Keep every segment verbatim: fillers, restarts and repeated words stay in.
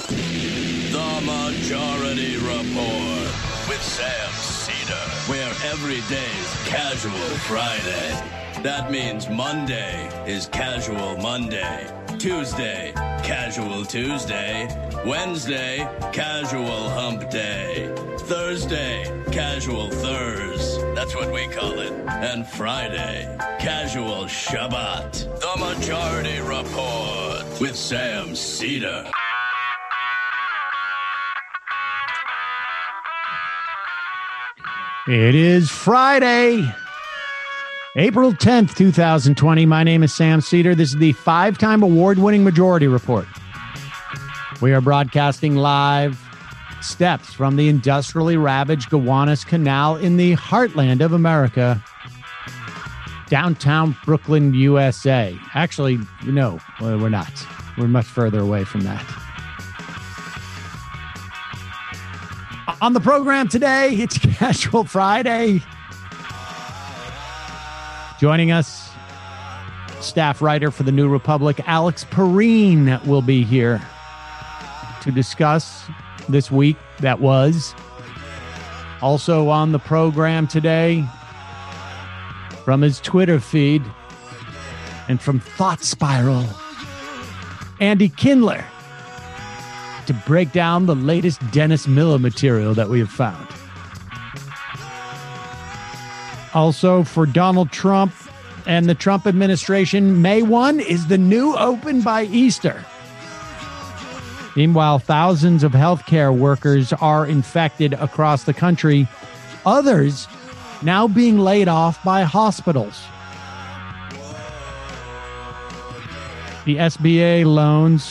The Majority Report with Sam Cedar, where every day's Casual Friday. That means Monday is Casual Monday, Tuesday, Casual Tuesday, Wednesday, Casual Hump Day, Thursday, Casual Thurs, that's what we call it, and Friday, Casual Shabbat. The Majority Report with Sam Cedar. It is Friday, April tenth, twenty twenty. My name is Sam Cedar. This is the five-time award-winning Majority Report. We are broadcasting live steps from the industrially ravaged Gowanus Canal in the heartland of America, downtown Brooklyn, U S A. Actually, no, we're not. We're much further away from that. On the program today, it's Casual Friday. Joining us, staff writer for the New Republic, Alex Perrine, will be here to discuss this week that was. Also on the program today, from his Twitter feed and from Thought Spiral, Andy Kindler, to break down the latest Dennis Miller material that we have found. Also, for Donald Trump and the Trump administration, May first is the new open by Easter. Meanwhile, thousands of healthcare workers are infected across the country. Others now being laid off by hospitals. The S B A loans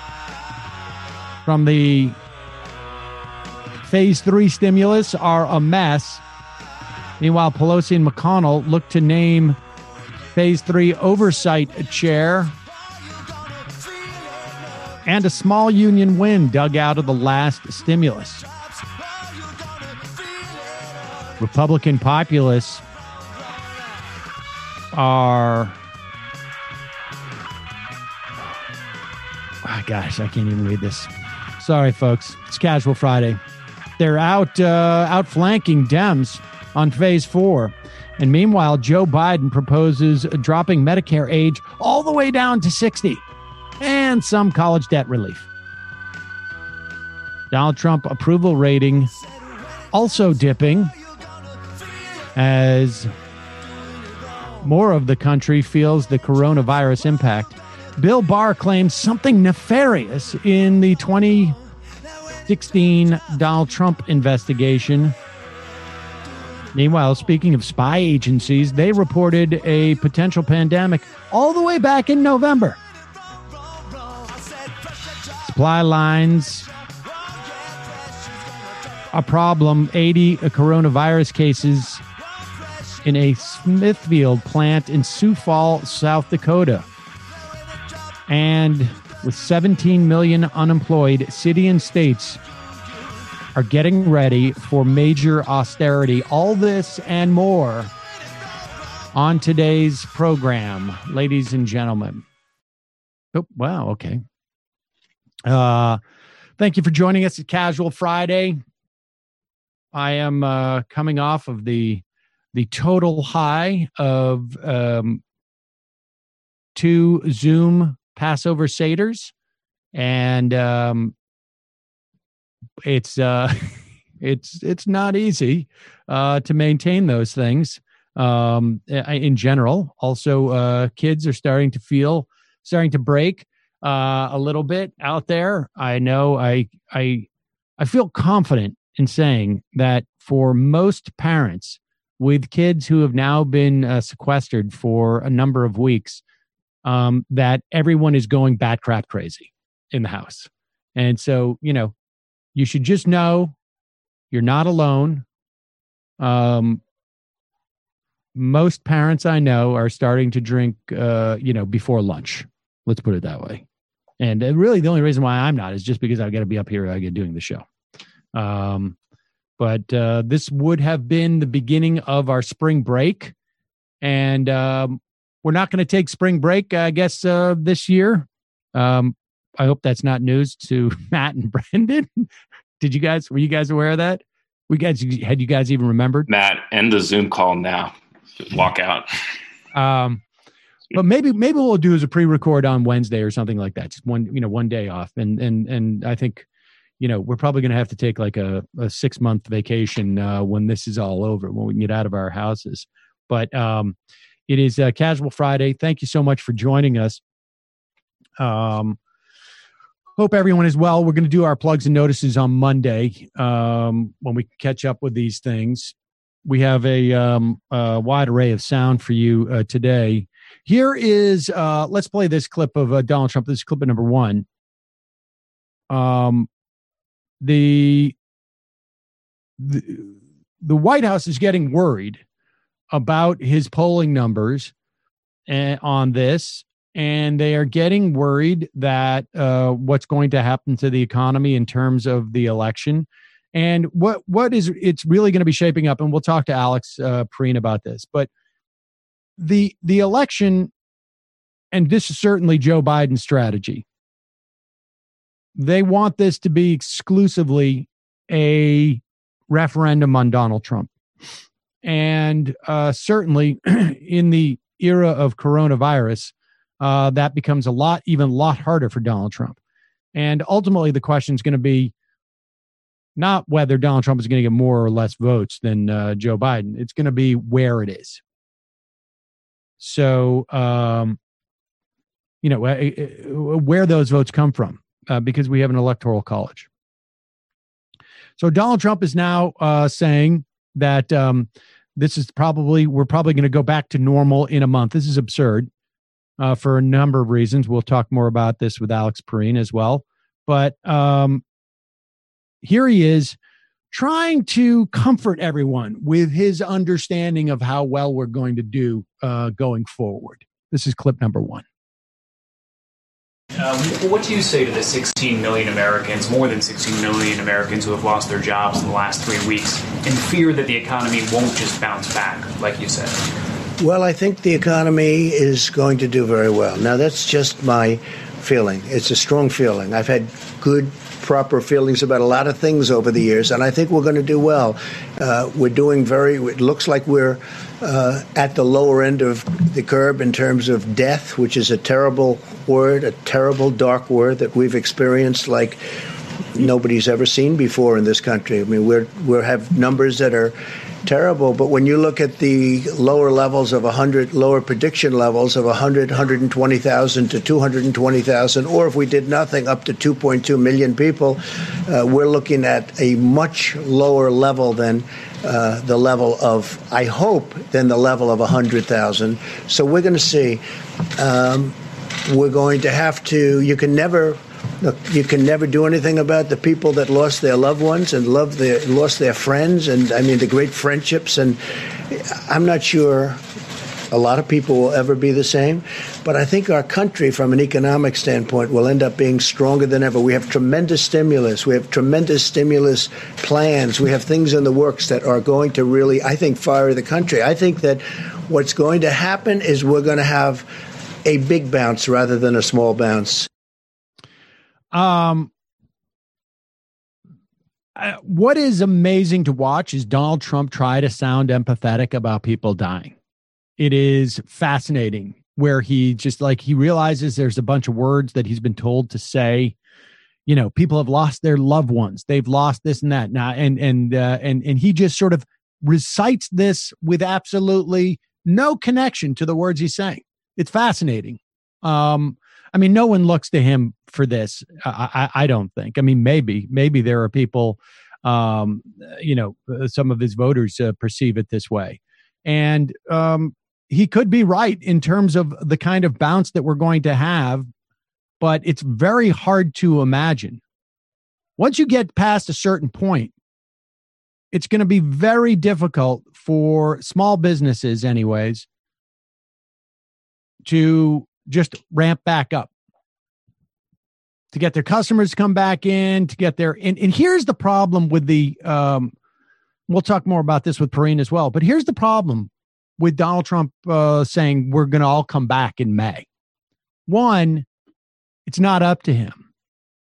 from the phase three stimulus are a mess. Meanwhile, Pelosi and McConnell look to name phase three oversight chair. And a small union win dug out of the last stimulus. Republican populists are... Oh, gosh, I can't even read this. Sorry, folks. It's Casual Friday. They're out uh, outflanking Dems on phase four. And meanwhile, Joe Biden proposes dropping Medicare age all the way down to sixty and some college debt relief. Donald Trump approval rating also dipping as more of the country feels the coronavirus impact. Bill Barr claims something nefarious in the twenty sixteen Donald Trump investigation. Meanwhile, speaking of spy agencies, they reported a potential pandemic all the way back in November. Supply lines, a problem. eighty coronavirus cases in a Smithfield plant in Sioux Falls, South Dakota. And with seventeen million unemployed, city and states are getting ready for major austerity. All this and more on today's program, ladies and gentlemen. Oh, wow, okay. Uh, thank you for joining us at Casual Friday. I am uh, coming off of the the total high of um, two Zoom Passover Seders, and um, it's uh, it's it's not easy uh, to maintain those things um, in general. Also, uh, kids are starting to feel starting to break uh, a little bit out there. I know I I I feel confident in saying that for most parents with kids who have now been uh, sequestered for a number of weeks, um, that everyone is going bat crap crazy in the house. And so, you know, you should just know you're not alone. Um, most parents I know are starting to drink, uh, you know, before lunch. Let's put it that way. And uh, really the only reason why I'm not is just because I've got to be up here I get doing the show. Um, but uh, this would have been the beginning of our spring break. And um, we're not going to take spring break, I guess, uh, this year. Um, I hope that's not news to Matt and Brendan. Did you guys, were you guys aware of that? We guys, had you guys even remembered? Matt, end the Zoom call now. Walk out. Um, but maybe, maybe what we'll do is a pre-record on Wednesday or something like that. Just one, you know, one day off. And, and, and I think, you know, we're probably going to have to take like a, a six month vacation uh, when this is all over, when we can get out of our houses. But um, it is a Casual Friday. Thank you so much for joining us. Um, hope everyone is well. We're going to do our plugs and notices on Monday um, when we catch up with these things. We have a, um, a wide array of sound for you uh, today. Here is, uh, let's play this clip of uh, Donald Trump. This is clip number one. Um, the, the the White House is getting worried about his polling numbers uh, on this. And they are getting worried that uh, what's going to happen to the economy in terms of the election, and what what is it's really going to be shaping up. And we'll talk to Alex uh, Perrine about this. But the the election, and this is certainly Joe Biden's strategy. They want this to be exclusively a referendum on Donald Trump, and uh, certainly in the era of coronavirus. Uh, that becomes a lot, even a lot harder for Donald Trump. And ultimately, the question is going to be not whether Donald Trump is going to get more or less votes than uh, Joe Biden. It's going to be where it is. So, um, you know, uh, where those votes come from, uh, because we have an electoral college. So Donald Trump is now uh, saying that um, this is probably, we're probably going to go back to normal in a month. This is absurd. Uh, for a number of reasons. We'll talk more about this with Alex Perrine as well. But um, here he is trying to comfort everyone with his understanding of how well we're going to do uh, going forward. This is clip number one. Um, what do you say to the sixteen million Americans, more than sixteen million Americans who have lost their jobs in the last three weeks and fear that the economy won't just bounce back, like you said? Well, I think the economy is going to do very well. Now, that's just my feeling. It's a strong feeling. I've had good, proper feelings about a lot of things over the years, and I think we're going to do well. Uh, we're doing very, it looks like we're uh, at the lower end of the curve in terms of death, which is a terrible word, a terrible, dark word that we've experienced like nobody's ever seen before in this country. I mean, we're we have numbers that are terrible, but when you look at the lower levels of one hundred, lower prediction levels of one hundred, one hundred twenty thousand to two hundred twenty thousand, or if we did nothing, up to two point two million people, uh, we're looking at a much lower level than uh, the level of, I hope, than the level of one hundred thousand. So we're going to see. Um, we're going to have to, you can never... Look, you can never do anything about the people that lost their loved ones and loved their, lost their friends, and I mean the great friendships. And I'm not sure a lot of people will ever be the same, but I think our country, from an economic standpoint, will end up being stronger than ever. We have tremendous stimulus. We have tremendous stimulus plans. We have things in the works that are going to really, I think, fire the country. I think that what's going to happen is we're going to have a big bounce rather than a small bounce. Um, uh, what is amazing to watch is Donald Trump try to sound empathetic about people dying. It is fascinating where he just like, he realizes there's a bunch of words that he's been told to say. You know, people have lost their loved ones. They've lost this and that now. And, and, uh, and, and he just sort of recites this with absolutely no connection to the words he's saying. It's fascinating. Um, I mean, no one looks to him for this. I, I, I don't think. I mean, maybe, maybe there are people, um, you know, some of his voters uh, perceive it this way. And um, he could be right in terms of the kind of bounce that we're going to have, but it's very hard to imagine. Once you get past a certain point, it's going to be very difficult for small businesses anyways to just ramp back up, to get their customers to come back in, to get their, and, and here's the problem with the, um, we'll talk more about this with Perrine as well, but here's the problem with Donald Trump uh, saying we're going to all come back in May. One, it's not up to him.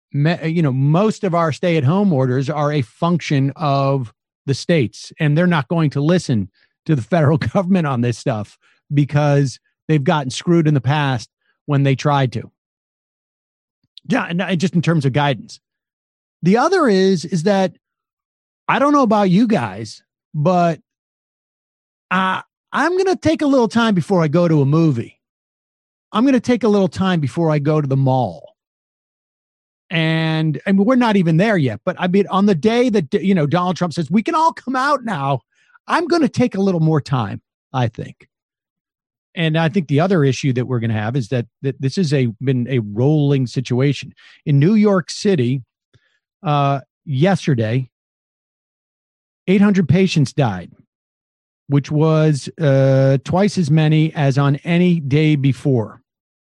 me, you know, most of our stay-at-home orders are a function of the states, and they're not going to listen to the federal government on this stuff because they've gotten screwed in the past when they tried to. Yeah, and just in terms of guidance. The other is, is that I don't know about you guys, but uh, I'm going to take a little time before I go to a movie. I'm going to take a little time before I go to the mall. And I mean, we're not even there yet, but I mean, on the day that, you know, Donald Trump says we can all come out now, I'm going to take a little more time, I think. And I think the other issue that we're going to have is that, that this has a, been a rolling situation. In New York City, uh, yesterday, eight hundred patients died, which was uh, twice as many as on any day before.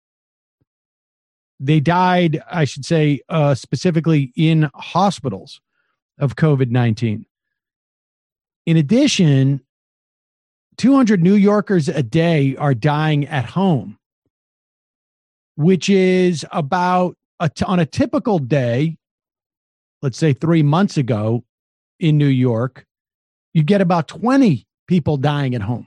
They died, I should say, uh, specifically in hospitals of COVID nineteen. In addition, two hundred New Yorkers a day are dying at home, which is about, a t- on a typical day, let's say three months ago in New York, you get about twenty people dying at home.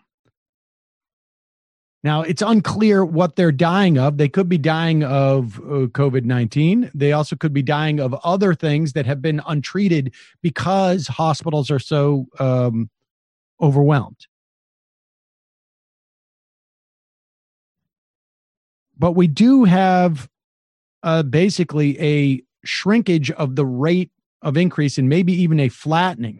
Now, it's unclear what they're dying of. They could be dying of uh, COVID nineteen. They also could be dying of other things that have been untreated because hospitals are so um, overwhelmed. But we do have uh, basically a shrinkage of the rate of increase and maybe even a flattening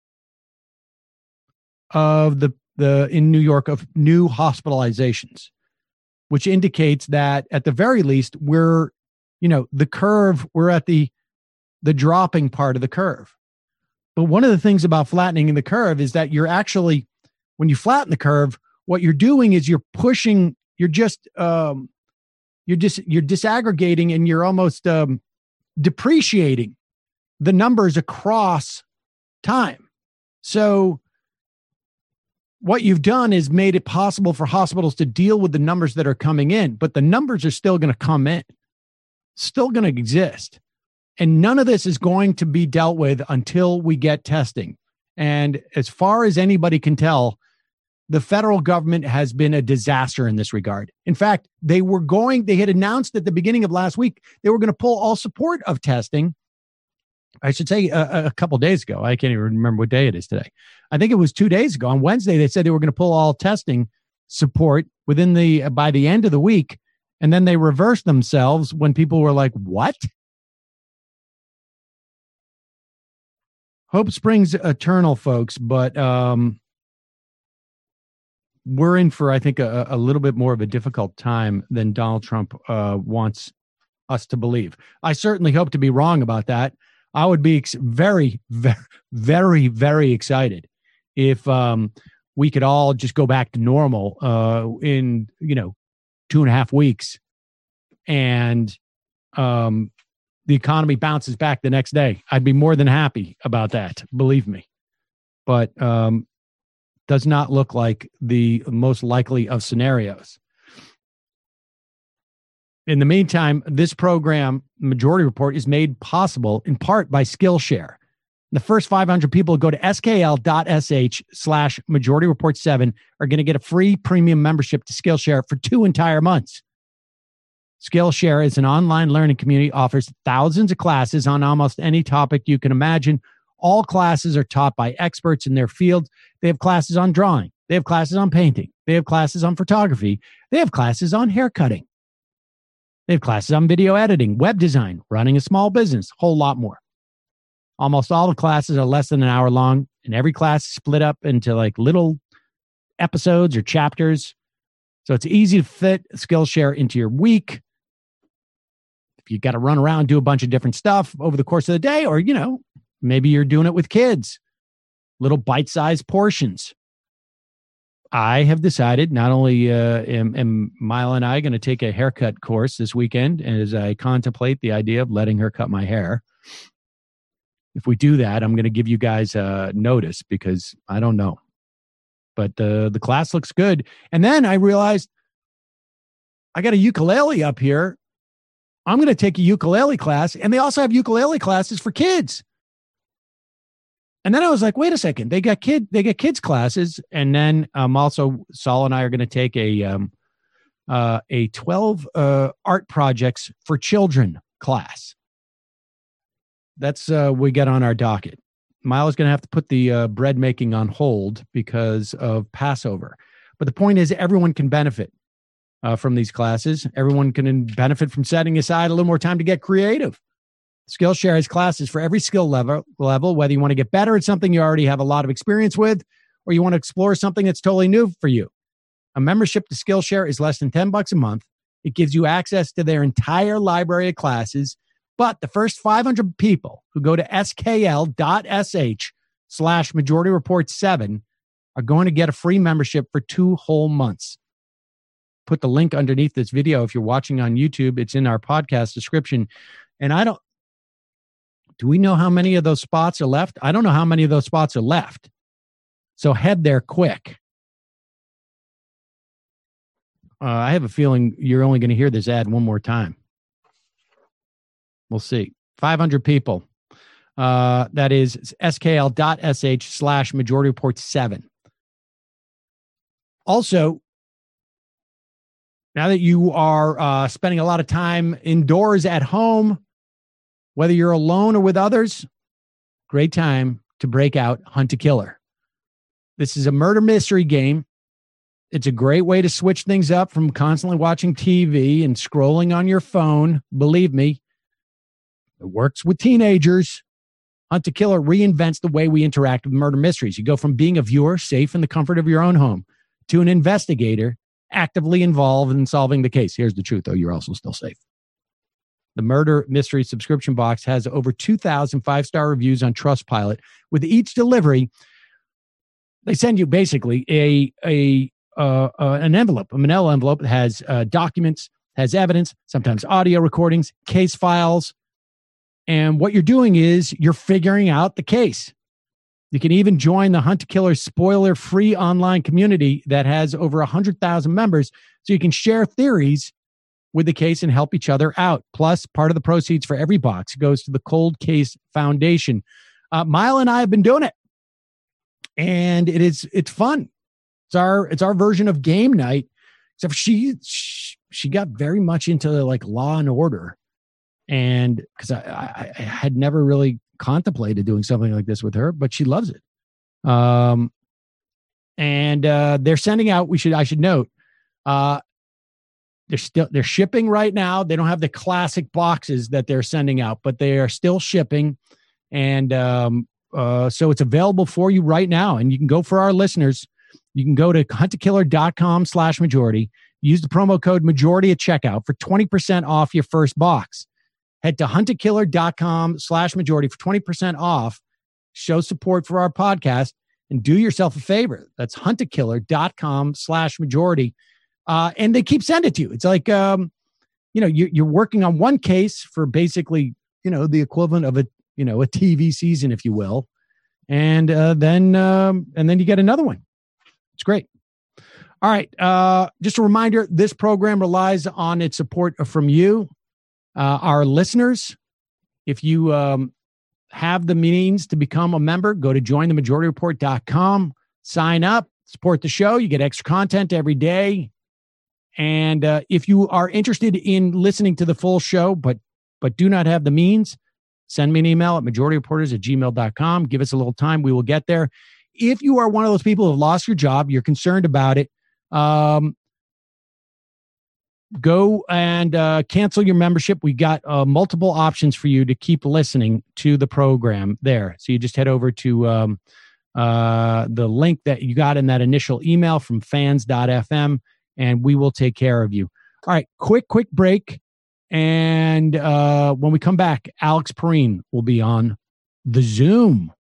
of the the in New York of new hospitalizations, which indicates that at the very least, we're, you know, the curve, we're at the the dropping part of the curve. But one of the things about flattening the curve is that you're actually, when you flatten the curve, what you're doing is you're pushing, you're just um, you're just you're disaggregating and you're almost um, depreciating the numbers across time. So what you've done is made it possible for hospitals to deal with the numbers that are coming in, but the numbers are still going to come in, still going to exist. And none of this is going to be dealt with until we get testing. And as far as anybody can tell, the federal government has been a disaster in this regard. In fact, they were going, they had announced at the beginning of last week, they were going to pull all support of testing. I should say a, a couple days ago. I can't even remember what day it is today. I think it was two days ago. On Wednesday, they said they were going to pull all testing support within the by the end of the week, and then they reversed themselves when people were like, "What?" Hope springs eternal, folks, but um, we're in for, I think, a, a little bit more of a difficult time than Donald Trump uh, wants us to believe. I certainly hope to be wrong about that. I would be ex- very, very, very, very excited if um, we could all just go back to normal uh, in, you know, two and a half weeks and um, the economy bounces back the next day. I'd be more than happy about that, believe me. But um, does not look like the most likely of scenarios. In the meantime, this program, Majority Report, is made possible in part by Skillshare. The first five hundred people who go to skl.sh slash Majority Report seven are going to get a free premium membership to Skillshare for two entire months. Skillshare is an online learning community, offers thousands of classes on almost any topic you can imagine. All classes are taught by experts in their field. They have classes on drawing. They have classes on painting. They have classes on photography. They have classes on haircutting. They have classes on video editing, web design, running a small business, a whole lot more. Almost all the classes are less than an hour long, and every class is split up into like little episodes or chapters. So it's easy to fit Skillshare into your week. If you got to run around, do a bunch of different stuff over the course of the day, or, you know, maybe you're doing it with kids, little bite-sized portions. I have decided not only uh, am, am Mila and I going to take a haircut course this weekend as I contemplate the idea of letting her cut my hair. If we do that, I'm going to give you guys a notice because I don't know. But the, the class looks good. And then I realized I got a ukulele up here I'm going to take a ukulele class, and they also have ukulele classes for kids. And then I was like, wait a second, they got kid, they get kids classes. And then um, also Saul and I are going to take a, um, uh, a twelve uh, art projects for children class. That's uh, we got on our docket. Milo is going to have to put the uh, bread making on hold because of Passover. But the point is, everyone can benefit uh, from these classes. Everyone can benefit from setting aside a little more time to get creative. Skillshare has classes for every skill level, level, whether you want to get better at something you already have a lot of experience with, or you want to explore something that's totally new for you. A membership to Skillshare is less than ten bucks a month. It gives you access to their entire library of classes. But the first five hundred people who go to skl.sh slash majority report seven are going to get a free membership for two whole months. Put the link underneath this video. If you're watching on YouTube, it's in our podcast description. And I don't, do we know how many of those spots are left? I don't know how many of those spots are left. So head there quick. Uh, I have a feeling you're only going to hear this ad one more time. We'll see. five hundred people. Uh, that is skl.sh slash majority report seven. Also, now that you are uh, spending a lot of time indoors at home, whether you're alone or with others, great time to break out Hunt a Killer. This is a murder mystery game. It's a great way to switch things up from constantly watching T V and scrolling on your phone. Believe me, it works with teenagers. Hunt a Killer reinvents the way we interact with murder mysteries. You go from being a viewer, safe in the comfort of your own home, to an investigator actively involved in solving the case. Here's the truth, though. You're also still safe. The Murder Mystery subscription box has over two thousand five-star reviews on Trustpilot. With each delivery, they send you basically a a uh, uh, an envelope, a manila envelope that has uh, documents, has evidence, sometimes audio recordings, case files. And what you're doing is you're figuring out the case. You can even join the Hunt a Killer spoiler-free online community that has over one hundred thousand members, so you can share theories with the case and help each other out. Plus, part of the proceeds for every box goes to the Cold Case Foundation. Uh, Mile and I have been doing it, and it is it's fun. It's our it's our version of game night. Except she she, she got very much into like Law and Order, and because I, I, I had never really contemplated doing something like this with her, but she loves it. Um, and uh, they're sending out. We should I should note. Uh, They're still they're shipping right now. They don't have the classic boxes that they're sending out, but they are still shipping, and um, uh, so it's available for you right now. And you can go for our listeners. You can go to huntakiller.com slash majority. Use the promo code majority at checkout for twenty percent off your first box. Head to huntakiller.com slash majority for twenty percent off. Show support for our podcast and do yourself a favor. That's huntakiller.com slash majority. Uh, and they keep sending it to you. It's like, um, you know, you, you're working on one case for basically, you know, the equivalent of a, you know, a T V season, if you will. And uh, then um, and then you get another one. It's great. All right. Uh, just a reminder, this program relies on its support from you, uh, our listeners. If you um, have the means to become a member, go to join the majority report dot com, sign up, support the show. You get extra content every day. And uh, if you are interested in listening to the full show, but but do not have the means, send me an email at majority reporters at gmail dot com. Give us a little time. We will get there. If you are one of those people who have lost your job, you're concerned about it, um, go and uh, cancel your membership. We got uh, multiple options for you to keep listening to the program there. So you just head over to um, uh, the link that you got in that initial email from fans dot f m. And we will take care of you. All right, quick, quick break. And uh, when we come back, Alex Perrine will be on the Zoom.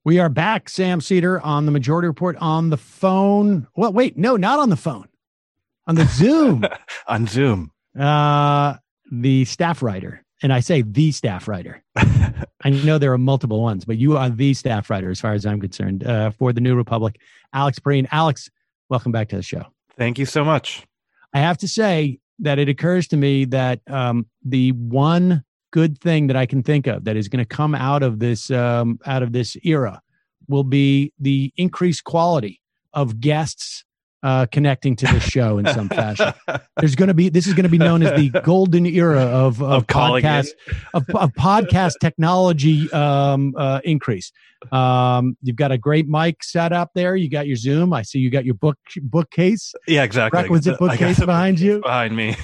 We are back, Sam Seder on the Majority Report on the phone. Well, wait, no, not on the phone. On the Zoom. On Zoom. Uh, the staff writer. And I say the staff writer. I know there are multiple ones, but you are the staff writer as far as I'm concerned uh, for the New Republic. Alex Breen. Alex, welcome back to the show. Thank you so much. I have to say that it occurs to me that um, the one good thing that I can think of that is going to come out of this um, out of this era will be the increased quality of guests uh, connecting to this show in some fashion. There's going to be this is going to be known as the golden era of, of, Of calling podcast of, of podcast technology um, uh, increase. Um, you've got a great mic set up there. You got your Zoom. I see you got your book bookcase. Yeah, exactly. Requisite bookcase behind you. Behind me.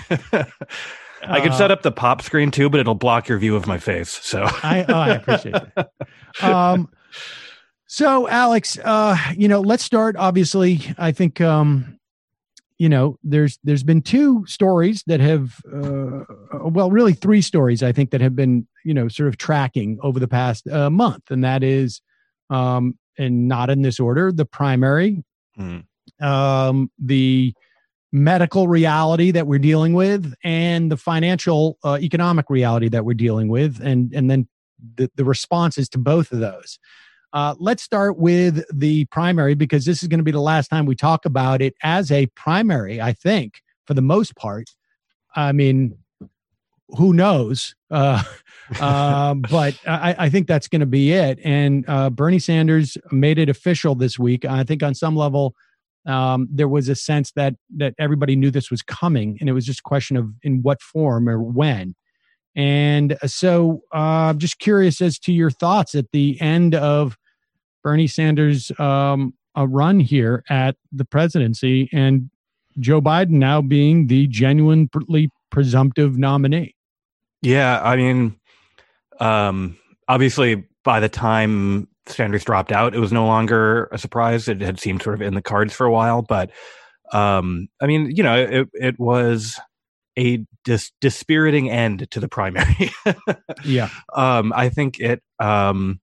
I could set up the pop screen too, but it'll block your view of my face. So I, oh, I appreciate that. Um, so Alex, uh, you know, let's start. Obviously, I think, um, you know, there's there's been two stories that have, uh, well, really three stories I think that have been, you know, sort of tracking over the past uh, month, and that is, um, and not in this order, the primary, hmm. um, the medical reality that we're dealing with, and the financial uh, economic reality that we're dealing with, and and then the, the responses to both of those. Uh, let's start with the primary, because this is going to be the last time we talk about it as a primary, I think, for the most part. I mean, who knows? Uh, uh, but I, I think that's going to be it. And uh, Bernie Sanders made it official this week. I think on some level, Um, there was a sense that that everybody knew this was coming, and it was just a question of in what form or when. And so uh, I'm just curious as to your thoughts at the end of Bernie Sanders' um, a run here at the presidency, and Joe Biden now being the genuinely presumptive nominee. Yeah, I mean, um, obviously by the time Sanders dropped out, it was no longer a surprise. It had seemed sort of in the cards for a while, but um, I mean, you know, it, it was a dis- dispiriting end to the primary. Yeah. Um, I think it, um,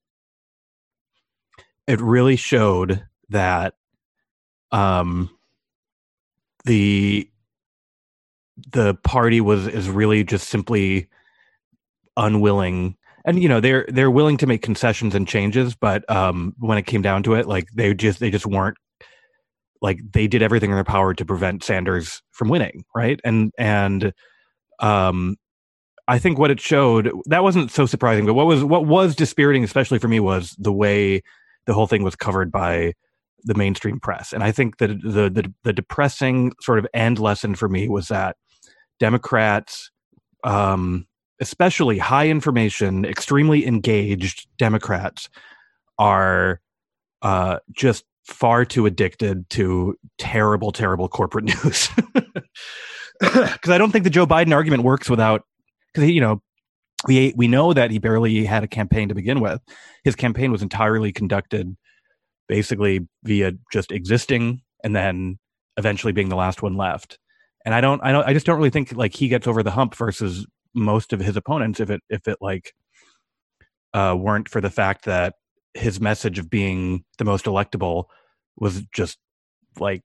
it really showed that um, the, the party was, is really just simply unwilling. And, you know, they're they're willing to make concessions and changes, but um, when it came down to it, like they just they just weren't, like they did everything in their power to prevent Sanders from winning, right? And and um, I think what it showed, that wasn't so surprising, but what was what was dispiriting, especially for me, was the way the whole thing was covered by the mainstream press. And I think that the the, the depressing sort of end lesson for me was that Democrats, um, especially high information, extremely engaged Democrats, are uh, just far too addicted to terrible, terrible corporate news. Because I don't think the Joe Biden argument works without, because, you know, we we know that he barely had a campaign to begin with. His campaign was entirely conducted basically via just existing and then eventually being the last one left. And I don't, I don't, I just don't really think like he gets over the hump versus most of his opponents if it if it like uh weren't for the fact that his message of being the most electable was just like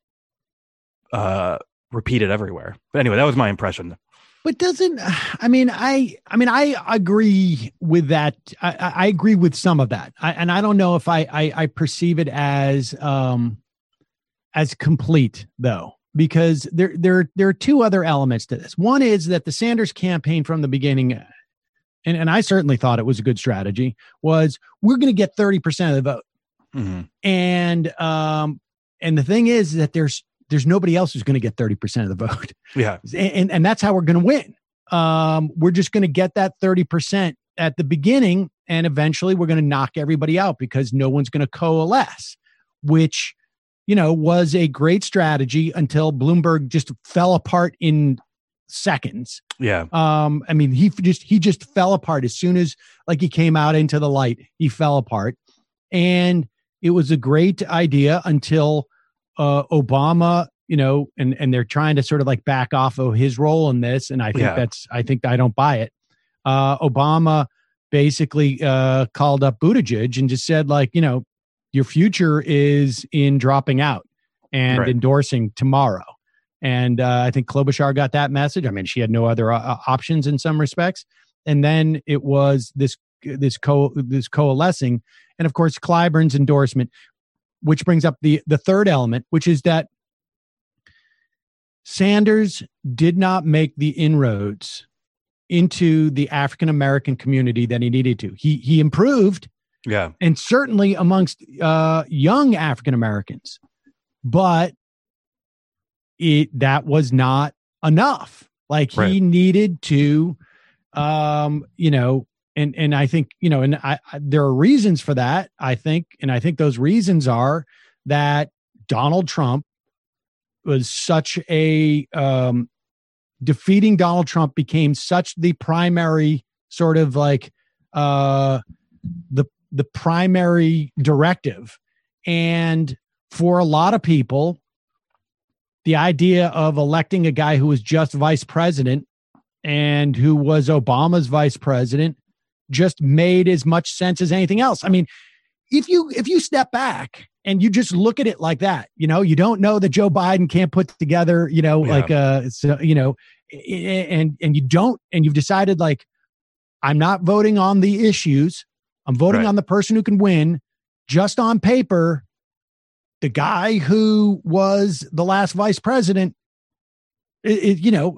uh repeated everywhere. But anyway, that was my impression. But doesn't, I mean, I, I mean, I agree with that. I, I agree with some of that. I, and I don't know if I, I, I perceive it as, um, as complete though, because there, there, there are two other elements to this. One is that the Sanders campaign from the beginning, and, and I certainly thought it was a good strategy, was we're going to get thirty percent of the vote. Mm-hmm. And, um, and the thing is that there's, there's nobody else who's going to get thirty percent of the vote. Yeah. And, and, and that's how we're going to win. Um, we're just going to get that thirty percent at the beginning, and eventually we're going to knock everybody out because no one's going to coalesce, which, you know, was a great strategy until Bloomberg just fell apart in seconds. Yeah. Um, I mean, he just, he just fell apart as soon as like he came out into the light, he fell apart. And it was a great idea until uh, Obama, you know, and, and they're trying to sort of like back off of his role in this. And I think Yeah. that's, I think I don't buy it. Uh, Obama basically uh, called up Buttigieg and just said like, you know, your future is in dropping out and Right. endorsing tomorrow. And uh, I think Klobuchar got that message. I mean, she had no other uh, options in some respects. And then it was this this co this coalescing, and of course Clyburn's endorsement, which brings up the the third element, which is that Sanders did not make the inroads into the African American community that he needed to. He he improved, Yeah. and certainly amongst uh, young African Americans, but it that was not enough. Like he Right. needed to, um, you know, and and I think you know, and I, I there are reasons for that. I think, and I think those reasons are that Donald Trump was such a um, defeating Donald Trump became such the primary sort of like uh, the the primary directive, and for a lot of people, the idea of electing a guy who was just vice president and who was Obama's vice president just made as much sense as anything else. I mean, if you if you step back and you just look at it like that, you know, you don't know that Joe Biden can't put together, you know, Yeah. like uh, so, you know, and and you don't, and you've decided like, I'm not voting on the issues. I'm voting Right. on the person who can win. Just on paper, the guy who was the last vice president, it, it, you know,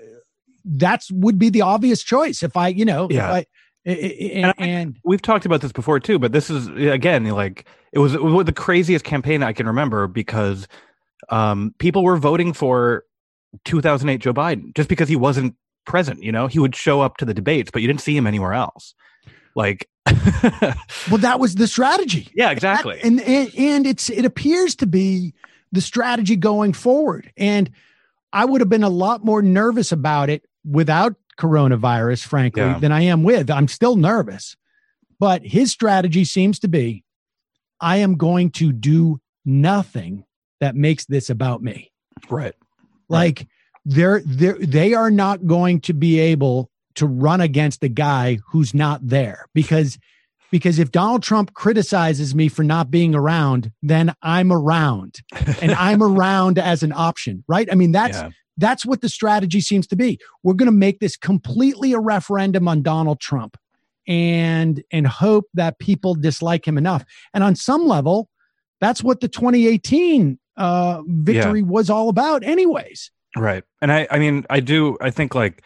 that's would be the obvious choice. If I, you know, Yeah. if I, and, and We've talked about this before too, but this is again like it was, it was the craziest campaign I can remember because um, people were voting for two thousand eight Joe Biden just because he wasn't present. You know, he would show up to the debates, but you didn't see him anywhere else. Like, well, that was the strategy. yeah, exactly. And, and and it's it appears to be the strategy going forward. And I would have been a lot more nervous about it without coronavirus, frankly, Yeah. than I am with. I'm still nervous. But his strategy seems to be, I am going to do nothing that makes this about me. Right. Like they're they're they are not going to be able to run against a guy who's not there because because if Donald Trump criticizes me for not being around, then I'm around and I'm around as an option, right? I mean, that's Yeah. that's what the strategy seems to be. We're going to make this completely a referendum on Donald Trump and and hope that people dislike him enough. And on some level, that's what the twenty eighteen uh, victory Yeah. was all about anyways. Right. And I, I mean, I do, I think like,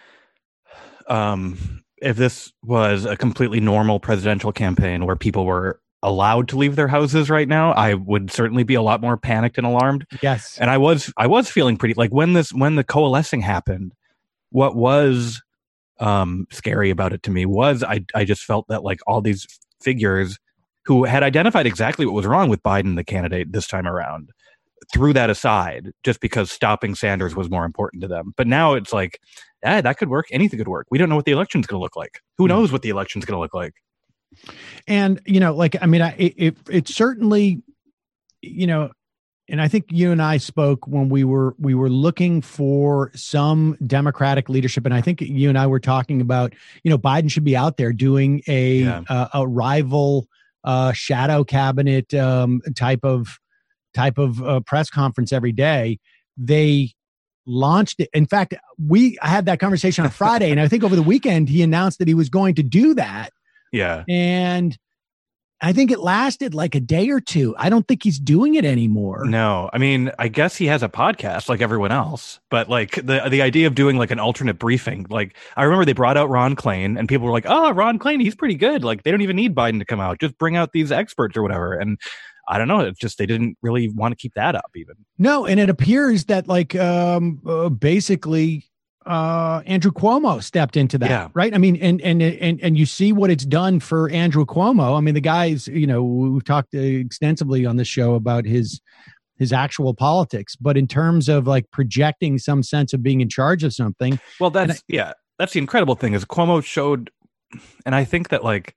um, if this was a completely normal presidential campaign where people were allowed to leave their houses right now, I would certainly be a lot more panicked and alarmed. Yes. And I was, I was feeling pretty like when this, when the coalescing happened, what was, um, scary about it to me was I, I just felt that like all these figures who had identified exactly what was wrong with Biden, the candidate this time around, threw that aside just because stopping Sanders was more important to them. But now it's like, yeah, that could work. Anything could work. We don't know what the election's going to look like. Who knows what the election's going to look like? And, you know, like, I mean, I, it, it, it certainly, you know, and I think you and I spoke when we were, we were looking for some Democratic leadership. And I think you and I were talking about, you know, Biden should be out there doing a, Yeah. uh, a rival uh, shadow cabinet um, type of, type of uh, press conference every day. They launched it. In fact, we I had that conversation on Friday, and I think over the weekend he announced that he was going to do that. Yeah. And I think it lasted like a day or two. I don't think he's doing it anymore. No, I mean, I guess he has a podcast like everyone else, but like the the idea of doing like an alternate briefing, like I remember they brought out Ron Klain and people were like, oh, Ron Klain, he's pretty good. Like they don't even need Biden to come out. Just bring out these experts or whatever. And I don't know. It's just they didn't really want to keep that up even. No, and it appears that like um, uh, basically uh, Andrew Cuomo stepped into that, Yeah. right? I mean, and and and and you see what it's done for Andrew Cuomo. I mean, the guy's, you know, we've talked extensively on this show about his his actual politics, but in terms of like projecting some sense of being in charge of something. Well, that's I, yeah, that's the incredible thing is Cuomo showed, and I think that like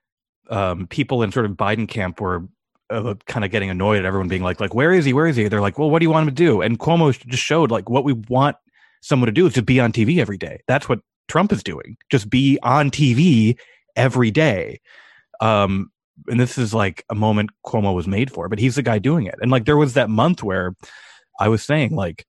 um, people in sort of Biden camp were uh, kind of getting annoyed at everyone being like, like, where is he? Where is he? They're like, well, what do you want him to do? And Cuomo just showed like what we want someone to do is to be on T V every day. That's what Trump is doing. Just be on T V every day. Um, and this is like a moment Cuomo was made for, but he's the guy doing it. And like there was that month where I was saying like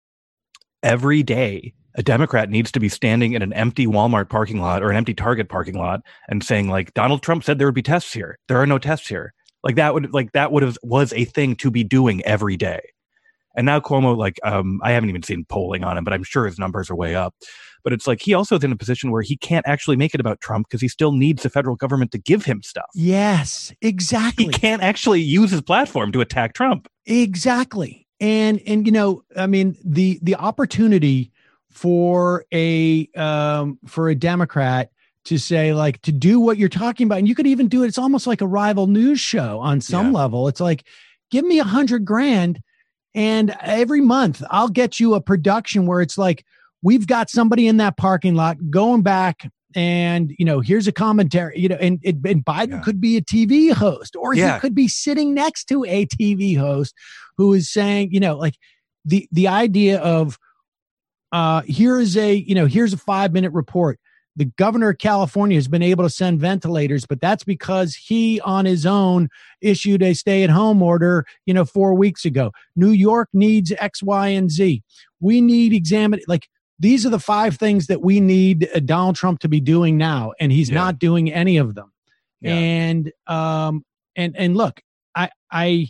every day a Democrat needs to be standing in an empty Walmart parking lot or an empty Target parking lot and saying like Donald Trump said there would be tests here. There are no tests here. Like that would like that would have was a thing to be doing every day. And now Cuomo, like um, I haven't even seen polling on him, but I'm sure his numbers are way up. But it's like he also is in a position where he can't actually make it about Trump because he still needs the federal government to give him stuff. Yes, exactly. He can't actually use his platform to attack Trump. Exactly. And, and you know, I mean, the the opportunity for a um, for a Democrat to say, like, to do what you're talking about, and you could even do it. It's almost like a rival news show on some Yeah. level. It's like, give me a hundred grand. And every month I'll get you a production where it's like, we've got somebody in that parking lot going back and, you know, here's a commentary, you know, and, and Biden Yeah. could be a T V host, or Yeah. he could be sitting next to a T V host who is saying, you know, like the, the idea of, uh, here is a, you know, here's a five minute report. The governor of California has been able to send ventilators, but that's because he on his own issued a stay at home order, you know, four weeks ago. New York needs X, Y, and Z. We need examine, like, these are the five things that we need uh, Donald Trump to be doing now. And he's Yeah. not doing any of them. Yeah. And, um, and, and look, I, I,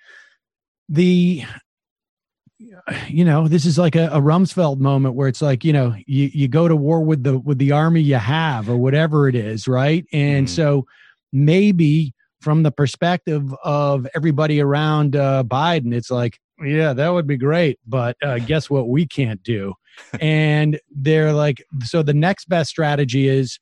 the, you know, this is like a, a Rumsfeld moment where it's like, you know, you, you go to war with the, with the army you have or whatever it is. Right. And Mhm. so maybe from the perspective of everybody around uh, Biden, it's like, yeah, that would be great. But uh, guess what we can't do? And they're like, so the next best strategy is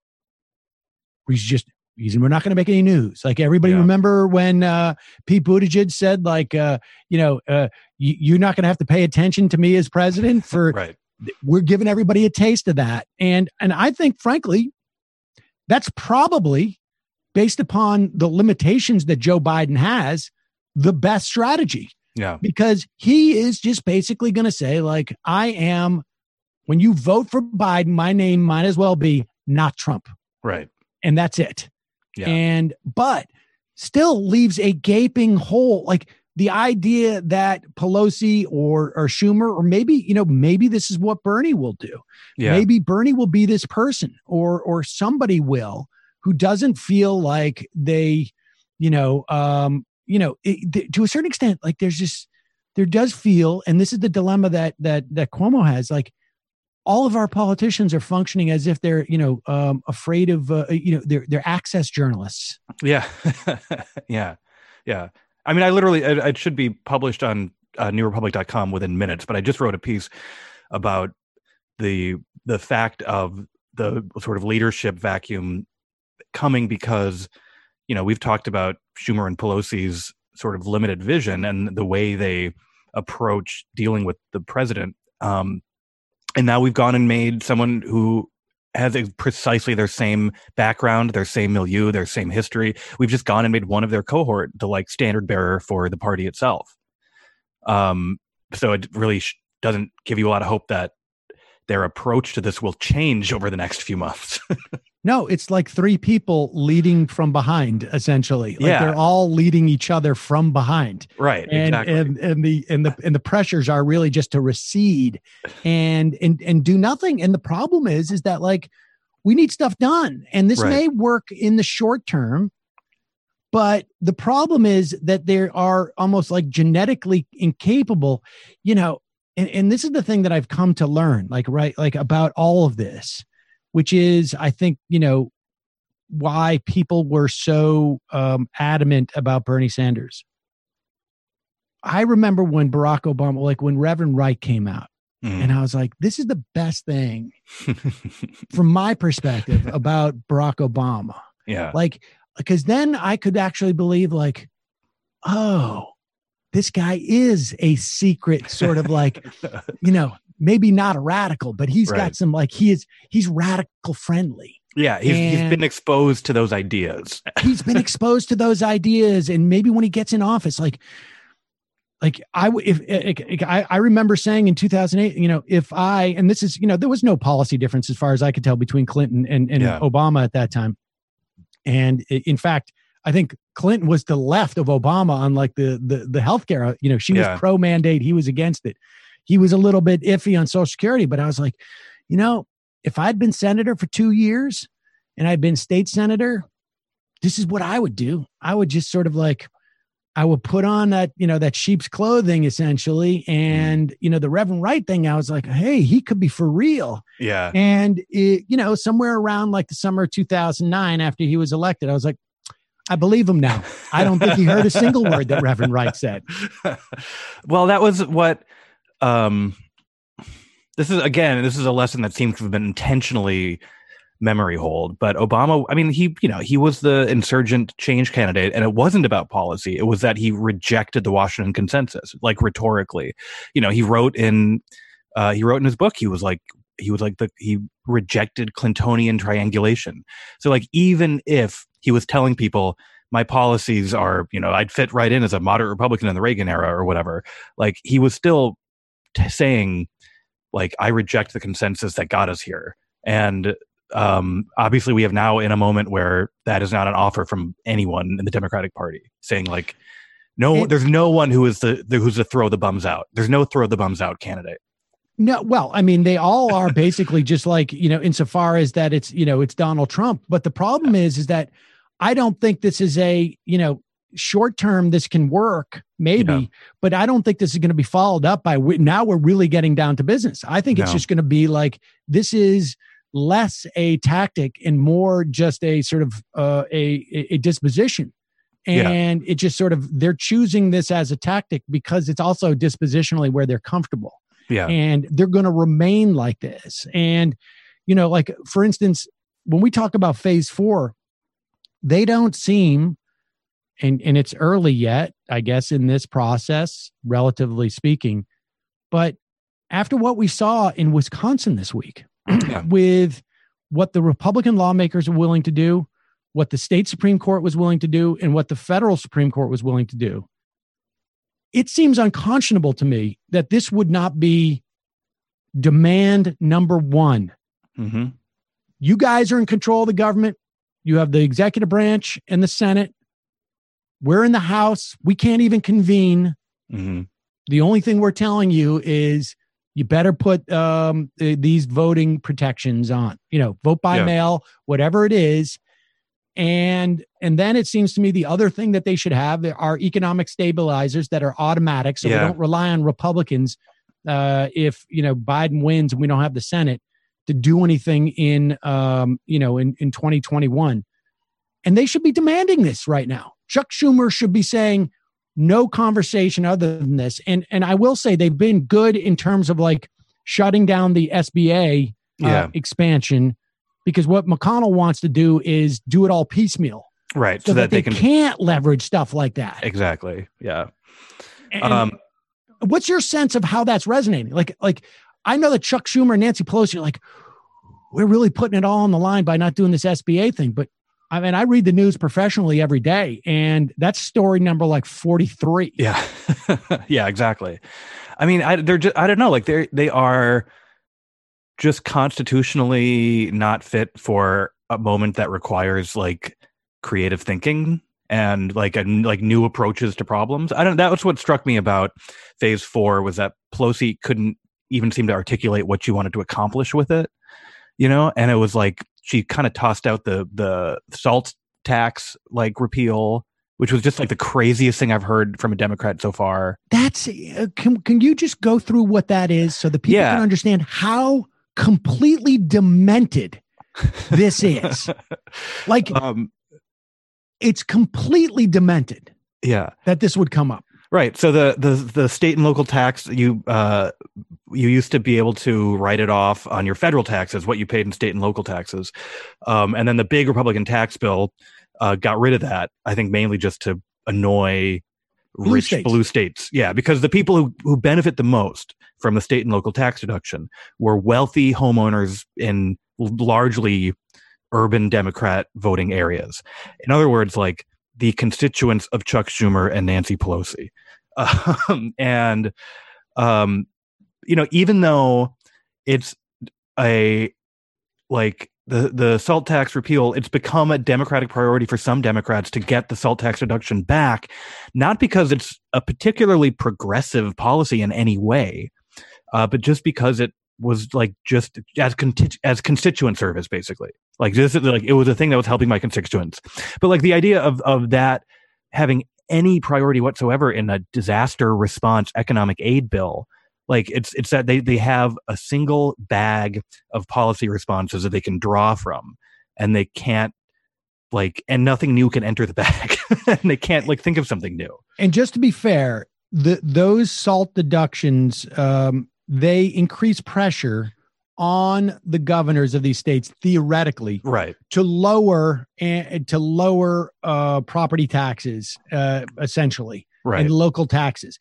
we just, we're not going to make any news. Like everybody Yeah. remember when uh, Pete Buttigieg said like, uh, you know, uh, you, you're not going to have to pay attention to me as president for, Right. we're giving everybody a taste of that. And, and I think frankly, that's probably based upon the limitations that Joe Biden has, the best strategy. Yeah. Because he is just basically going to say like, I am, when you vote for Biden, my name might as well be not Trump. Right. And that's it. Yeah. And, but still leaves a gaping hole. Like the idea that Pelosi or, or Schumer, or maybe, you know, maybe this is what Bernie will do. Yeah. Maybe Bernie will be this person or, or somebody will, who doesn't feel like they, you know, um, you know, it, th- to a certain extent, like there's just, there does feel, and this is the dilemma that, that, that Cuomo has, like all of our politicians are functioning as if they're, you know, um, afraid of, uh, you know, they're, they're access journalists. Yeah. yeah. Yeah. I mean, I literally, it, it should be published on uh, new republic dot com within minutes, but I just wrote a piece about the, the fact of the sort of leadership vacuum coming because, you know, we've talked about Schumer and Pelosi's sort of limited vision and the way they approach dealing with the president. Um, and now we've gone and made someone who has a, precisely their same background, their same milieu, their same history. We've just gone and made one of their cohort the like standard bearer for the party itself. Um, so it really sh- doesn't give you a lot of hope that their approach to this will change over the next few months. No, it's like three people leading from behind, essentially. Like Yeah. they're all leading each other from behind. Right. And, exactly. and and the and the and the pressures are really just to recede and and and do nothing. And the problem is, is that like we need stuff done. And this Right. may work in the short term, but the problem is that there are almost like genetically incapable, you know, and, and this is the thing that I've come to learn, like, right, like about all of this, which is, I think, you know, why people were so um, adamant about Bernie Sanders. I remember when Barack Obama, like when Reverend Wright came out, Mm. and I was like, this is the best thing from my perspective about Barack Obama. yeah. Like, because then I could actually believe like, oh, this guy is a secret sort of like, you know, maybe not a radical, but he's Right. got some like, he is, he's radical friendly. Yeah, he's, he's And- been exposed to those ideas. He's been exposed to those ideas. And maybe when he gets in office, like, like I, w- if, if I, I remember saying in two thousand eight, you know, if I, and this is, you know, there was no policy difference as far as I could tell between Clinton and, and Yeah. Obama at that time. And i- in fact, I think Clinton was the left of Obama on like the the the healthcare. You know, she was Yeah. pro mandate, he was against it. He was a little bit iffy on Social Security, but I was like, you know, if I'd been senator for two years and I'd been state senator, this is what I would do. I would just sort of like, I would put on that, you know, that sheep's clothing essentially. And, you know, the Reverend Wright thing, I was like, hey, he could be for real. Yeah. And, it, you know, somewhere around like the summer of two thousand nine, after he was elected, I was like, I believe him now. I don't think he heard a single word that Reverend Wright said. Well, that was what, um, this is, again, this is a lesson that seems to have been intentionally memory hold, but Obama, I mean, he, you know, he was the insurgent change candidate, and it wasn't about policy. It was that he rejected the Washington consensus, like rhetorically. You know, he wrote in, uh, he wrote in his book, he was like, he was like the, he rejected Clintonian triangulation. So like, even if he was telling people my policies are, you know, I'd fit right in as a moderate Republican in the Reagan era or whatever, like he was still t- saying like, I reject the consensus that got us here. And Um, obviously, we have now in a moment where that is not an offer from anyone in the Democratic Party saying like, no, It, there's no one who is the, the who's the throw the bums out. There's no throw the bums out candidate. No, well, I mean, they all are basically just like, you know, insofar as that it's, you know, it's Donald Trump. But the problem is, is that I don't think this is a, you know, short term, this can work maybe, Yeah. but I don't think this is going to be followed up by, now we're really getting down to business. I think it's No. just going to be like, this is less a tactic and more just a sort of uh, a, a disposition. And yeah. it just sort of, they're choosing this as a tactic because it's also dispositionally where they're comfortable. Yeah. And they're going to remain like this. And, you know, like, for instance, when we talk about phase four, they don't seem, and, and it's early yet, I guess, in this process, relatively speaking, but after what we saw in Wisconsin this week, yeah. with what the Republican lawmakers are willing to do, what the state Supreme Court was willing to do, and what the federal Supreme Court was willing to do, it seems unconscionable to me that this would not be demand number one. Mm-hmm. You guys are in control of the government. You have the executive branch and the Senate. We're in the House. We can't even convene. Mm-hmm. The only thing we're telling you is you better put um, th- these voting protections on, you know, vote by yeah. mail, whatever it is. And and then it seems to me the other thing that they should have are economic stabilizers that are automatic. So yeah. we don't rely on Republicans uh, if, you know, Biden wins and we don't have the Senate to do anything in, um, you know, in, in twenty twenty-one. And they should be demanding this right now. Chuck Schumer should be saying, no conversation other than this. And and I will say they've been good in terms of like shutting down the S B A uh, yeah. expansion, because what McConnell wants to do is do it all piecemeal. Right. So, so that, that they, they can, can't leverage stuff like that. Exactly. Yeah. And um, what's your sense of how that's resonating? Like, like I know that Chuck Schumer and Nancy Pelosi are like, we're really putting it all on the line by not doing this S B A thing. But I mean, I read the news professionally every day, and that's story number like forty-three. Yeah. yeah, exactly. I mean, I, they're just, I don't know, like they're, they are just constitutionally not fit for a moment that requires like creative thinking and like, a, like new approaches to problems. I don't, that was what struck me about phase four, was that Pelosi couldn't even seem to articulate what she wanted to accomplish with it, you know? And it was like, she kind of tossed out the the salt tax like repeal, which was just like the craziest thing I've heard from a Democrat so far. That's uh, can can you just go through what that is so the people yeah. can understand how completely demented this is? Like, um, it's completely demented. Yeah, that this would come up. Right. So the the the state and local tax, you uh, you used to be able to write it off on your federal taxes, what you paid in state and local taxes, um, and then the big Republican tax bill uh, got rid of that. I think mainly just to annoy blue rich states. blue states. Yeah, because the people who who benefit the most from the state and local tax deduction were wealthy homeowners in largely urban Democrat voting areas. In other words, like the constituents of Chuck Schumer and Nancy Pelosi. Um, and, um, you know, even though it's a, like the the salt tax repeal, it's become a Democratic priority for some Democrats to get the salt tax reduction back, not because it's a particularly progressive policy in any way, uh, but just because it was like just as conti- as constituent service, basically. Like this, like it was a thing that was helping my constituents. But like the idea of of that having any priority whatsoever in a disaster response economic aid bill, like it's it's that they they have a single bag of policy responses that they can draw from, and they can't like and nothing new can enter the bag, and they can't like think of something new. And just to be fair, the those salt deductions, um, they increase pressure on the governors of these states theoretically, right, to lower and to lower uh, property taxes, uh, essentially, right, and local taxes.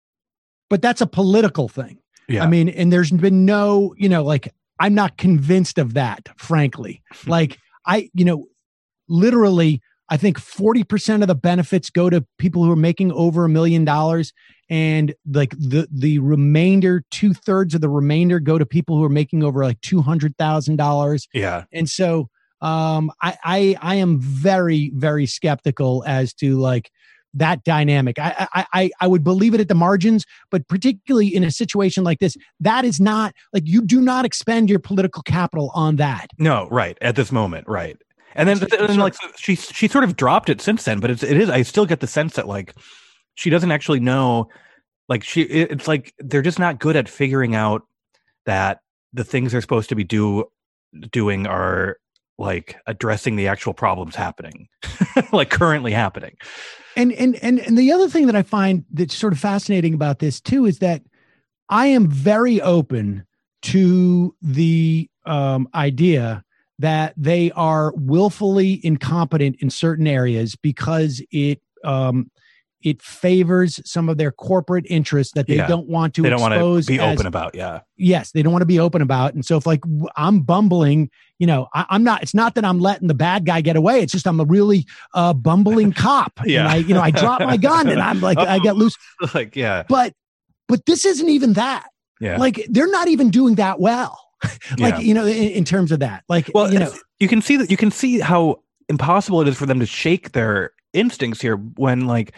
But that's a political thing. Yeah. I mean, and there's been no, you know, like I'm not convinced of that, frankly. Like I, you know, literally, I think forty percent of the benefits go to people who are making over a million dollars. And like the, the remainder, two thirds of the remainder go to people who are making over like two hundred thousand dollars. Yeah. And so um, I, I, I am very, very skeptical as to like that dynamic. I, I, I, I would believe it at the margins, but particularly in a situation like this, that is not like, you do not expend your political capital on that. No, right. At this moment. Right. And then, and then like she, she sort of dropped it since then, but it's, it is, I still get the sense that like, she doesn't actually know, like she, it's like, they're just not good at figuring out that the things they're supposed to be do doing are like addressing the actual problems happening, like currently happening. And, and, and, and the other thing that I find that's sort of fascinating about this too, is that I am very open to the um, idea that they are willfully incompetent in certain areas because it, um, it favors some of their corporate interests that they yeah. don't want to they don't expose. Want to be as, open about. Yeah. Yes. They don't want to be open about. And so if like I'm bumbling, you know, I, I'm not, it's not that I'm letting the bad guy get away. It's just, I'm a really uh, bumbling cop. Yeah. And I, you know, I drop my gun and I'm like, I get loose. Like, yeah. But, but this isn't even that. Yeah. Like they're not even doing that well. like, yeah. you know, in, in terms of that, like, well, you know, you can see that you can see how impossible it is for them to shake their instincts here when like,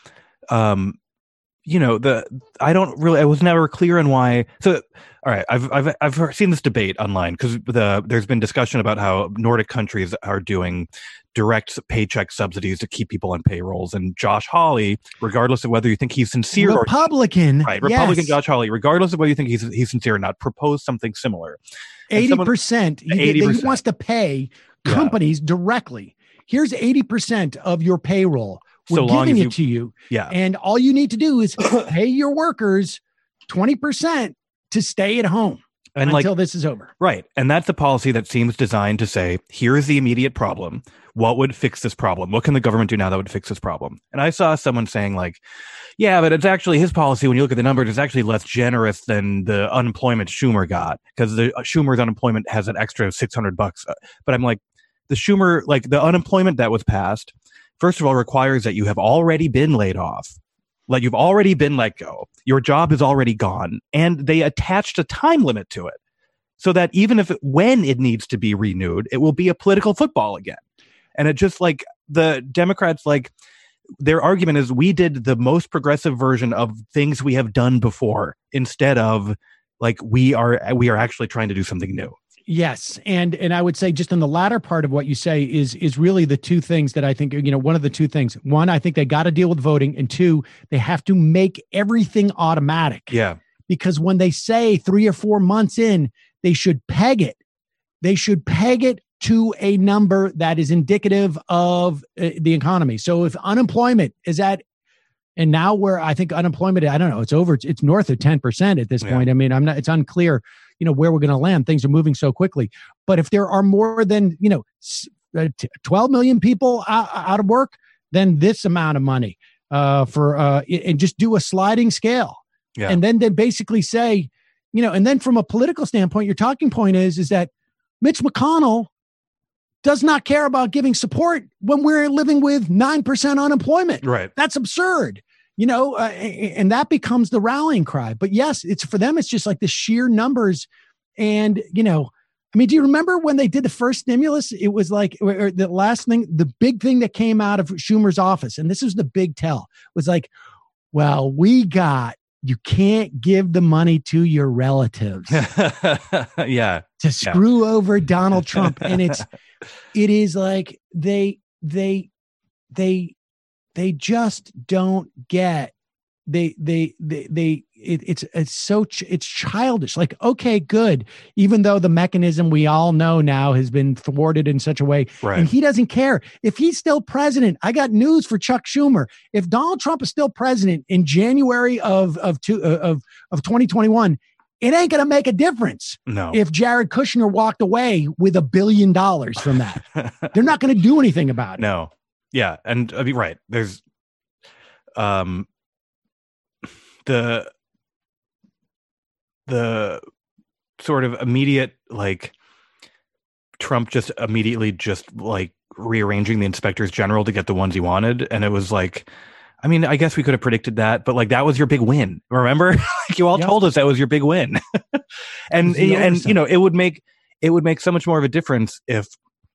um, you know, the, I don't really, I was never clear on why. So, all right, I've, I've, I've heard, seen this debate online because the, there's been discussion about how Nordic countries are doing direct paycheck subsidies to keep people on payrolls. And Josh Hawley, regardless of whether you think he's sincere Republican, or right, Republican yes. Josh Hawley, regardless of whether you think he's, he's sincere or not, proposed something similar. eighty percent. He, he wants to pay companies yeah. directly. Here's eighty percent of your payroll. We're so giving it you, to you. Yeah. And all you need to do is pay your workers twenty percent to stay at home and until like, this is over. Right. And that's a policy that seems designed to say, here is the immediate problem. What would fix this problem? What can the government do now that would fix this problem? And I saw someone saying like, yeah, but it's actually his policy. When you look at the numbers, it's actually less generous than the unemployment Schumer got because the uh, Schumer's unemployment has an extra six hundred bucks. But I'm like, the Schumer, like the unemployment that was passed, first of all, requires that you have already been laid off. Like you've already been let go. Your job is already gone. And they attached a time limit to it so that even if it, when it needs to be renewed, it will be a political football again. And it just like the Democrats, like their argument is we did the most progressive version of things we have done before instead of like we are we are actually trying to do something new. Yes. And and I would say just in the latter part of what you say is is really the two things that I think, you know, one of the two things. One, I think they got to deal with voting. And two, they have to make everything automatic. Yeah. Because when they say three or four months in, they should peg it. They should peg it to a number that is indicative of uh, the economy. So if unemployment is at, and now where I think unemployment, I don't know, it's over, it's north of ten percent at this yeah. point. I mean, I'm not, it's unclear, you know, where we're going to land. Things are moving so quickly. But if there are more than, you know, twelve million people out, out of work, then this amount of money uh, for, uh, and just do a sliding scale. Yeah. And then they basically say, you know, and then from a political standpoint, your talking point is, is that Mitch McConnell does not care about giving support when we're living with nine percent unemployment. Right. That's absurd. You know, uh, and that becomes the rallying cry. But yes, it's for them, it's just like the sheer numbers. And, you know, I mean, do you remember when they did the first stimulus? It was like or the last thing, the big thing that came out of Schumer's office, and this was the big tell, was like, well, we got, you can't give the money to your relatives. yeah. To screw yeah. over Donald Trump. And it's, it is like they, they, they, they just don't get, they, they, they, they, it, it's, it's so, ch- it's childish. Like, okay, good. Even though the mechanism we all know now has been thwarted in such a way, right. and he doesn't care if he's still president. I got news for Chuck Schumer. If Donald Trump is still president in January of, of two, uh, of, of twenty twenty-one, it ain't going to make a difference. No. If Jared Kushner walked away with a billion dollars from that, they're not going to do anything about it. No. Yeah. And I mean, right. There's, um, the, the sort of immediate, like Trump just immediately just like rearranging the inspectors general to get the ones he wanted. And it was like, I mean, I guess we could have predicted that, but like, that was your big win. Remember? Like you all yep. told us that was your big win. and, and, you know, it would make, it would make so much more of a difference if,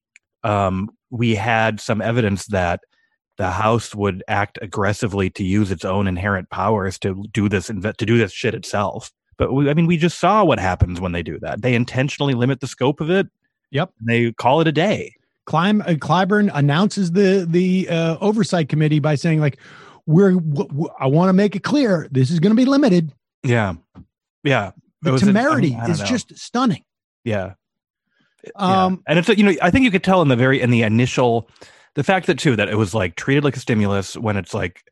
um, we had some evidence that the House would act aggressively to use its own inherent powers to do this, to do this shit itself. But we, I mean, we just saw what happens when they do that. They intentionally limit the scope of it. Yep. They call it a day. Clim- uh, Clyburn announces the the uh, oversight committee by saying, like, we're. W- w- I want to make it clear this is going to be limited. Yeah. Yeah. The temerity a, I mean, is know. just stunning. Yeah. Um, yeah. And it's, you know, I think you could tell in the very, in the initial, the fact that too, that it was like treated like a stimulus when it's like,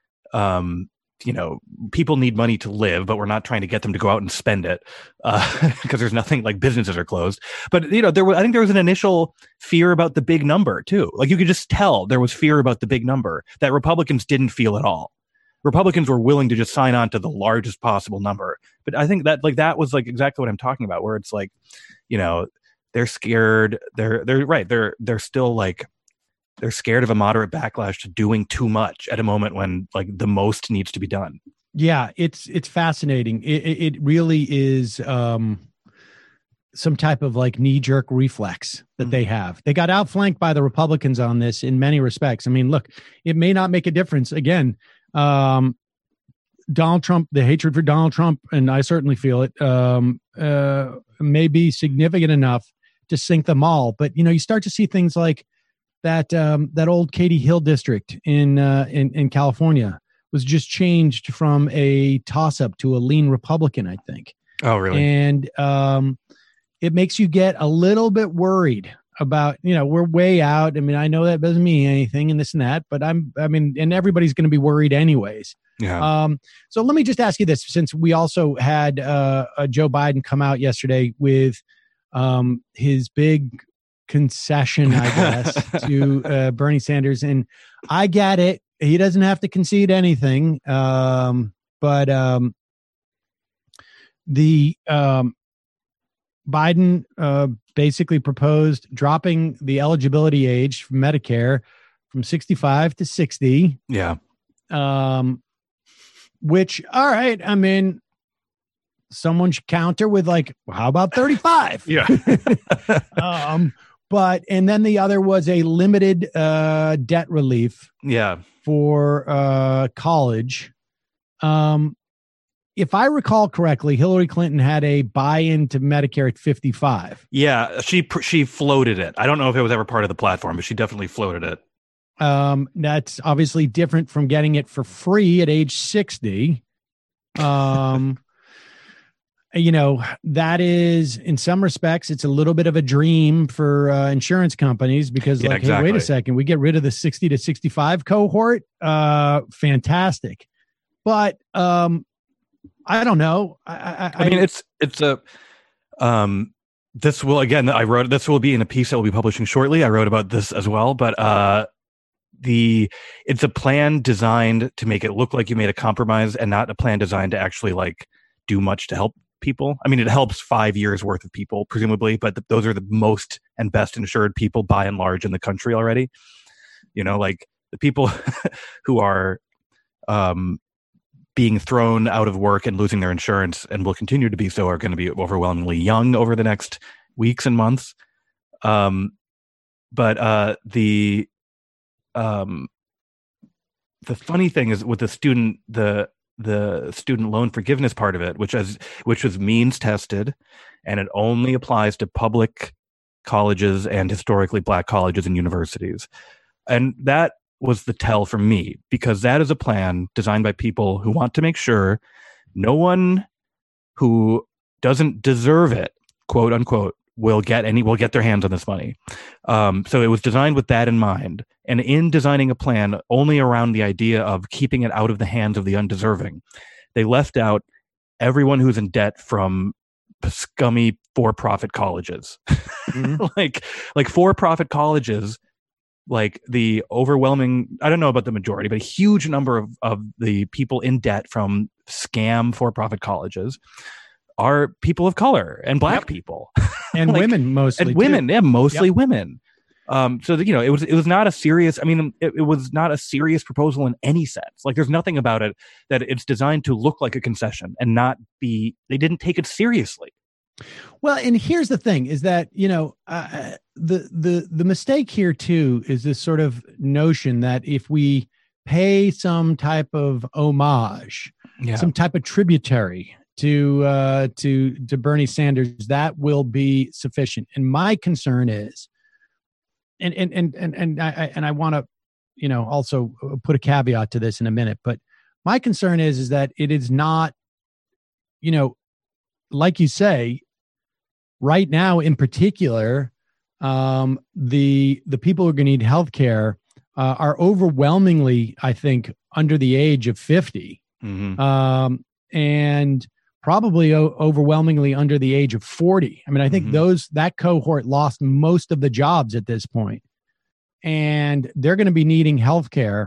um, you know, people need money to live, but we're not trying to get them to go out and spend it uh, because there's nothing, like businesses are closed. But, you know, there was, I think there was an initial fear about the big number too. Like you could just tell there was fear about the big number that Republicans didn't feel at all. Republicans were willing to just sign on to the largest possible number. But I think that like that was like exactly what I'm talking about, where it's like, you know, they're scared. They're, they're right. They're, they're still like, they're scared of a moderate backlash to doing too much at a moment when like the most needs to be done. Yeah, it's it's fascinating. It, it really is um, some type of like knee jerk reflex that mm-hmm. they have. They got outflanked by the Republicans on this in many respects. I mean, look, it may not make a difference. Again, um, Donald Trump, the hatred for Donald Trump, and I certainly feel it, um, uh, may be significant enough to sink them all. But you know, you start to see things like that um, that old Katy Hill district in, uh, in in California was just changed from a toss-up to a lean Republican, I think. Oh, really? And um, it makes you get a little bit worried about, you know, we're way out. I mean, I know that doesn't mean anything and this and that, but I'm, I mean, and everybody's going to be worried anyways. Yeah. Um, so let me just ask you this, since we also had uh, uh, Joe Biden come out yesterday with um, his big concession, I guess, to uh, Bernie Sanders. And I get it. He doesn't have to concede anything. Um, but um, the um, Biden uh, basically proposed dropping the eligibility age for Medicare from sixty-five to sixty. Yeah. Um, which, all right, I mean, someone should counter with like, well, how about thirty-five? Yeah. um, but, and then the other was a limited uh, debt relief. Yeah. For uh, college. Um, if I recall correctly, Hillary Clinton had a buy-in to Medicare at fifty-five. Yeah, she she floated it. I don't know if it was ever part of the platform, but she definitely floated it. Um, that's obviously different from getting it for free at age sixty. Um, you know, that is, in some respects, it's a little bit of a dream for uh, insurance companies because, yeah, like, exactly. hey, wait a second, we get rid of the sixty to sixty-five cohort. Uh, fantastic. But um, I don't know. I, I, I mean, it's it's a um, this will again. I wrote this will be in a piece that we'll be publishing shortly. I wrote about this as well, but uh, the it's a plan designed to make it look like you made a compromise, and not a plan designed to actually like do much to help people. I mean, it helps five years worth of people, presumably, but the, those are the most and best insured people by and large in the country already. You know, like the people who are um, being thrown out of work and losing their insurance and will continue to be so are going to be overwhelmingly young over the next weeks and months. Um, but uh, the um, the funny thing is with the student the the student loan forgiveness part of it, which as which was means tested, and it only applies to public colleges and historically black colleges and universities. And that was the tell for me, because that is a plan designed by people who want to make sure no one who doesn't deserve it, quote unquote, will get any will get their hands on this money. Um, so it was designed with that in mind. And in designing a plan only around the idea of keeping it out of the hands of the undeserving, they left out everyone who's in debt from scummy for-profit colleges. Mm-hmm. like like for-profit colleges, like the overwhelming, I don't know about the majority, but a huge number of, of the people in debt from scam for-profit colleges are people of color and black yep. people. And like, women mostly. And women, too. yeah, mostly yep. women. Um, so that, you know, it was it was not a serious, I mean, it, it was not a serious proposal in any sense. Like there's nothing about it that it's designed to look like a concession and not be, they didn't take it seriously. Well, and here's the thing is that, you know, uh, the, the, the mistake here too is this sort of notion that if we pay some type of homage, yeah. some type of tributary to, uh, to, to Bernie Sanders, that will be sufficient. And my concern is, and, and, and, and, and I, and I want to, you know, also put a caveat to this in a minute, but my concern is, is that it is not, you know, like you say, right now, in particular, um, the the people who are going to need healthcare uh, are overwhelmingly, I think, under the age of fifty, mm-hmm. um, and probably o- overwhelmingly under the age of forty. I mean, I think mm-hmm. those that cohort lost most of the jobs at this point, and they're going to be needing healthcare.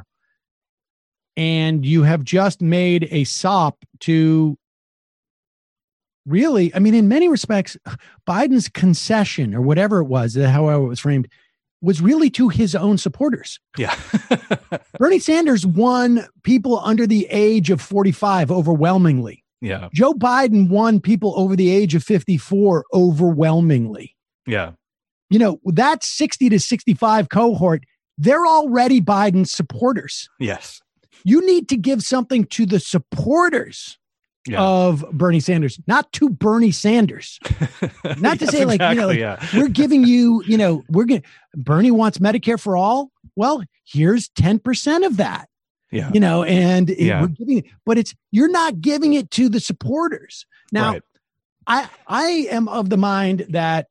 And you have just made a sop to. Really, I mean, in many respects, Biden's concession or whatever it was, however it was framed, was really to his own supporters. Yeah. Bernie Sanders won people under the age of forty-five overwhelmingly. Yeah. Joe Biden won people over the age of fifty-four overwhelmingly. Yeah. You know, that sixty to sixty-five cohort, they're already Biden's supporters. Yes. You need to give something to the supporters. Yeah. Of Bernie Sanders, not to Bernie Sanders. Not to yes, say like, exactly, you know, like, yeah. we're giving you, you know, we're going to, Bernie wants Medicare for all. Well, here's ten percent of that, yeah. you know, and it, yeah. we're giving it, but it's, you're not giving it to the supporters. Now, right. I, I am of the mind that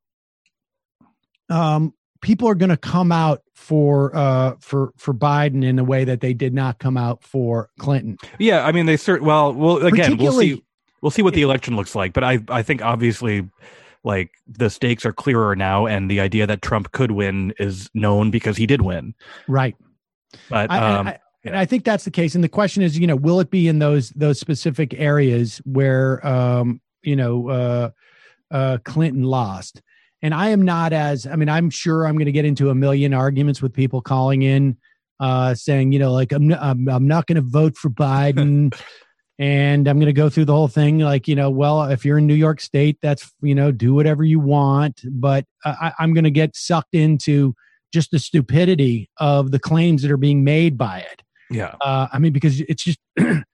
um, people are going to come out for uh for for Biden in a way that they did not come out for Clinton. Yeah, I mean they cert well well again we'll see we'll see what the election looks like, but I I think obviously like the stakes are clearer now, and the idea that Trump could win is known because he did win. Right. But I, um I, I, and I think that's the case, and the question is, you know, will it be in those those specific areas where um you know uh uh Clinton lost? And I am not as, I mean, I'm sure I'm going to get into a million arguments with people calling in uh, saying, you know, like, I'm, I'm, I'm not going to vote for Biden and I'm going to go through the whole thing. Like, you know, well, if you're in New York State, that's, you know, do whatever you want. But I, I'm going to get sucked into just the stupidity of the claims that are being made by it. Yeah. Uh, I mean, because it's just, you,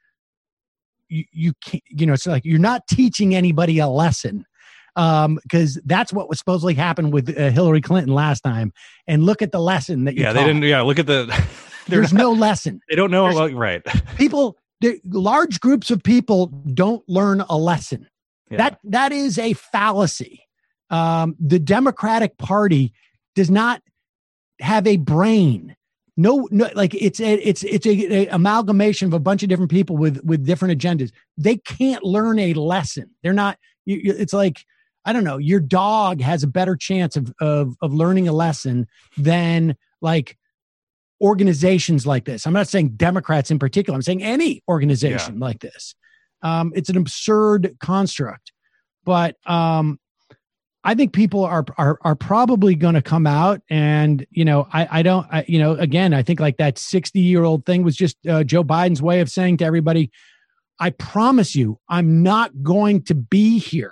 you can't, you know, it's like you're not teaching anybody a lesson. Um, because that's what was supposedly happened with uh, Hillary Clinton last time. And look at the lesson that you yeah, taught. they didn't. Yeah, look at the. There's not, no lesson. They don't know. About, right. People, large groups of people don't learn a lesson. Yeah. That that is a fallacy. Um, the Democratic Party does not have a brain. No, no, like it's a, it's it's a, a amalgamation of a bunch of different people with with different agendas. They can't learn a lesson. They're not. You, it's like. I don't know, your dog has a better chance of, of, of learning a lesson than like organizations like this. I'm not saying Democrats in particular. I'm saying any organization yeah. like this. Um, it's an absurd construct, but um, I think people are, are, are probably going to come out and, you know, I, I don't, I, you know, again, I think like that sixty year old thing was just uh, Joe Biden's way of saying to everybody, I promise you, I'm not going to be here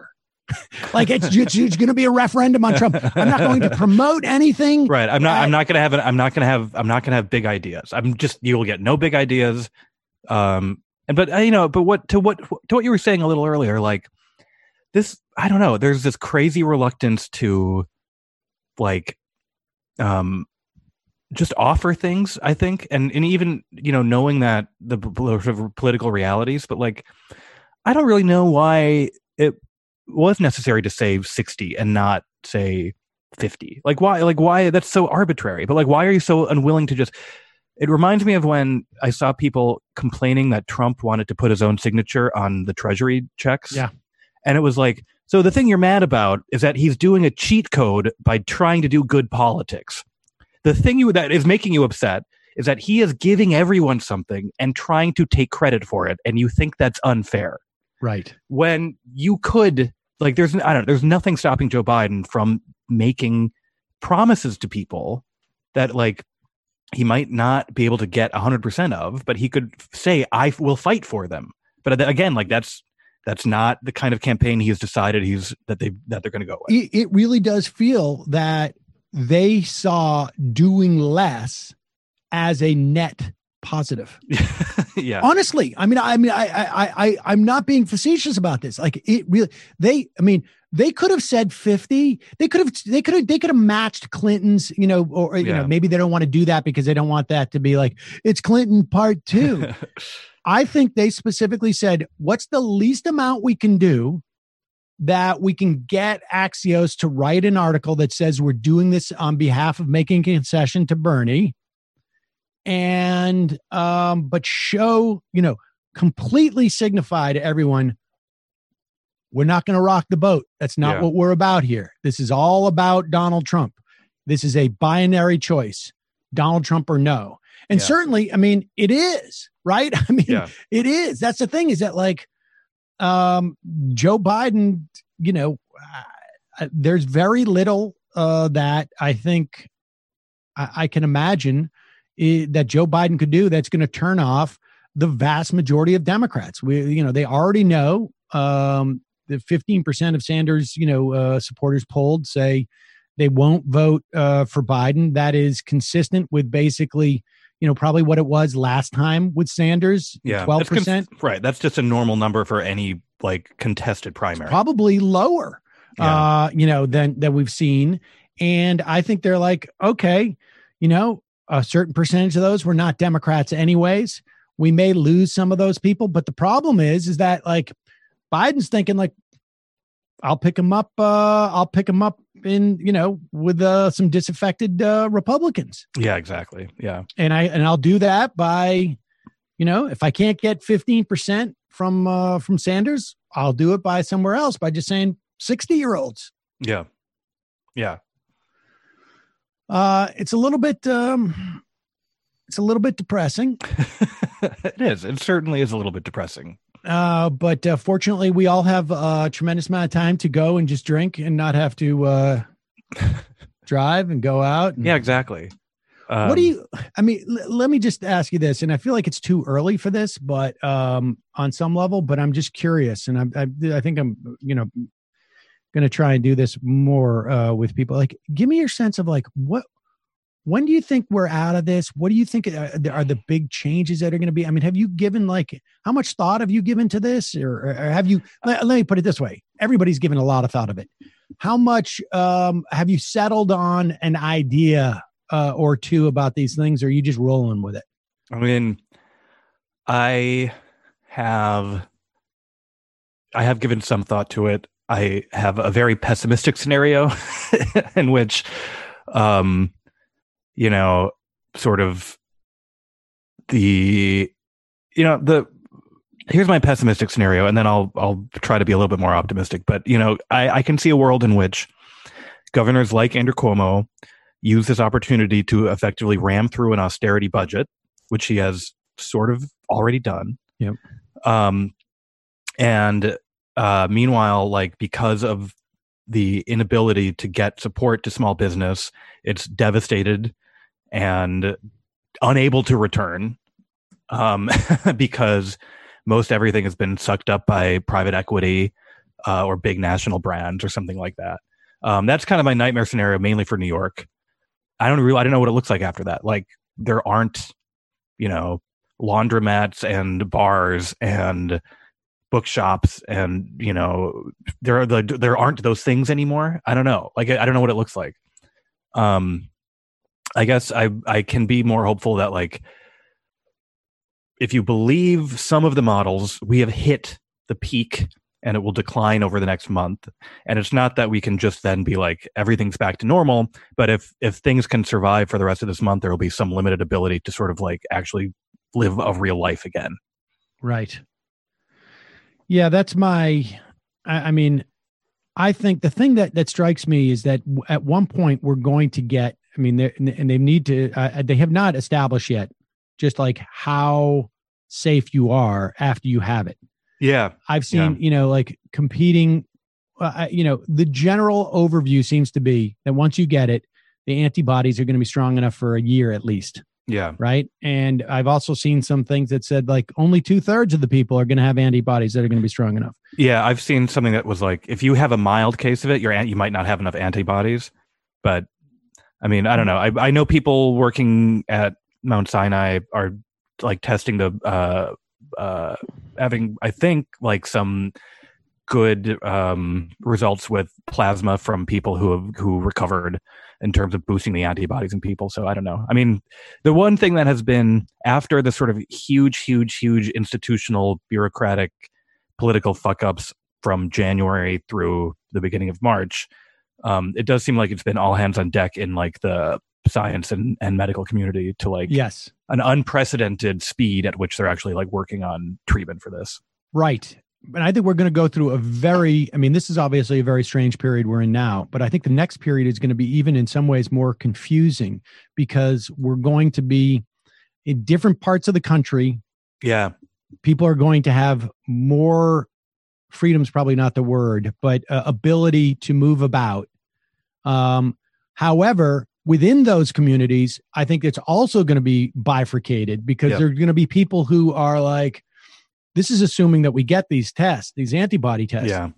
Like it's, it's, it's going to be a referendum on Trump. I'm not going to promote anything. Right. I'm not. that- I'm not going to have. An, I'm not going to have. I'm not going to have big ideas. I'm just. You will get no big ideas. Um. And but uh, you know. But what to what to what you were saying a little earlier, like this. I don't know. There's this crazy reluctance to, like, um, just offer things. I think, and and even you know knowing that the sort of political realities, but like, I don't really know why it was necessary to say sixty and not say fifty. Like why like why that's so arbitrary. But like why are you so unwilling to just it reminds me of when I saw people complaining that Trump wanted to put his own signature on the treasury checks. Yeah. And it was like, so the thing you're mad about is that he's doing a cheat code by trying to do good politics. The thing you that is making you upset is that he is giving everyone something and trying to take credit for it, and you think that's unfair. Right. When you could, like, there's, I don't know, there's nothing stopping Joe Biden from making promises to people that, like, he might not be able to get one hundred percent of, but he could say, I will fight for them. But again, like, that's, that's not the kind of campaign he's decided he's, that they, that they're going to go with. It, it really does feel that they saw doing less as a net positive. Yeah. Honestly, I mean, I mean, I, I, I, I'm not being facetious about this. Like it really, they, I mean, they could have said fifty. They could have, they could have, they could have matched Clinton's, you know, or, you Yeah. know, maybe they don't want to do that because they don't want that to be like, it's Clinton part two. I think they specifically said, what's the least amount we can do that we can get Axios to write an article that says we're doing this on behalf of making a concession to Bernie. And, um, but show, you know, completely signify to everyone, we're not going to rock the boat. That's not Yeah. what we're about here. This is all about Donald Trump. This is a binary choice, Donald Trump or no. And Yeah. certainly, I mean, it is, right? I mean, Yeah. it is. That's the thing is that like, um, Joe Biden, you know, uh, there's very little, uh, that I think I, I can imagine I, that Joe Biden could do that's going to turn off the vast majority of Democrats. We, you know, they already know um, the fifteen percent of Sanders, you know, uh, supporters polled say they won't vote uh, for Biden. That is consistent with basically, you know, probably what it was last time with Sanders. Yeah. twelve That's cons- percent. right. That's just a normal number for any, like, contested primary. Probably lower, Yeah. uh, you know, than that we've seen. And I think they're like, okay, you know, a certain percentage of those were not Democrats anyways. We may lose some of those people, but the problem is, is that like Biden's thinking like, I'll pick him up. Uh, I'll pick him up in, you know, with uh, some disaffected uh, Republicans. Yeah, exactly. Yeah. And I, and I'll do that by, you know, if I can't get fifteen percent from, uh, from Sanders, I'll do it by somewhere else by just saying sixty year olds. Yeah. Yeah. Uh, it's a little bit, um, it's a little bit depressing. It is. It certainly is a little bit depressing. Uh, but uh, fortunately, we all have a tremendous amount of time to go and just drink and not have to uh, drive and go out. And, Yeah, exactly. Um, what do you? I mean, l- let me just ask you this, and I feel like it's too early for this, but um, on some level. But I'm just curious, and I, I, I think I'm, you know, going to try and do this more uh, with people. Like, give me your sense of like what. When do you think we're out of this? What do you think are, are the big changes that are going to be? I mean, have you given like, how much thought have you given to this? Or, or have you, let, let me put it this way. Everybody's given a lot of thought of it. How much um, have you settled on an idea uh, or two about these things? Or are you just rolling with it? I mean, I have, I have given some thought to it. I have a very pessimistic scenario in which, um, you know, sort of the, you know, the, here's my pessimistic scenario, and then I'll, I'll try to be a little bit more optimistic. But, you know, I, I can see a world in which governors like Andrew Cuomo use this opportunity to effectively ram through an austerity budget, which he has sort of already done. Yep. Um, and uh, meanwhile, like, because of the inability to get support to small business, it's devastated and unable to return um, because most everything has been sucked up by private equity uh, or big national brands or something like that. Um, that's kind of my nightmare scenario, mainly for New York. I don't really, I don't know what it looks like after that. Like there aren't, you know, laundromats and bars and bookshops and, you know, there are the, there aren't those things anymore. I don't know. Like, I don't know what it looks like. Um, I guess I, I can be more hopeful that, like, if you believe some of the models, we have hit the peak and it will decline over the next month. And it's not that we can just then be like, everything's back to normal. But if, if things can survive for the rest of this month, there will be some limited ability to sort of like actually live a real life again. Right. Yeah, that's my, I, I mean, I think the thing that, that strikes me is that w- at one point we're going to get, I mean, and they need to, uh, they have not established yet just like how safe you are after you have it. Yeah. I've seen, yeah. you know, like competing, uh, you know, the general overview seems to be that once you get it, the antibodies are going to be strong enough for a year at least. Yeah. Right. And I've also seen some things that said like only two thirds of the people are going to have antibodies that are going to be strong enough. Yeah. I've seen something that was like, if you have a mild case of it, you're, you might not have enough antibodies. But I mean, I don't know. I, I know people working at Mount Sinai are like testing the, uh, uh, having, I think, like some good um, results with plasma from people who have who recovered in terms of boosting the antibodies in people. So I don't know. I mean, the one thing that has been after the sort of huge, huge, huge institutional, bureaucratic, political fuck ups from January through the beginning of March, um, it does seem like it's been all hands on deck in like the science and, and medical community to like yes an unprecedented speed at which they're actually like working on treatment for this. Right. And I think we're going to go through a very, I mean, this is obviously a very strange period we're in now, but I think the next period is going to be even in some ways more confusing because we're going to be in different parts of the country. Yeah. People are going to have more freedom's probably not the word, but uh, ability to move about. Um, however, within those communities, I think it's also going to be bifurcated because yep. there are going to be people who are like, this is assuming that we get these tests, these antibody tests. Yeah.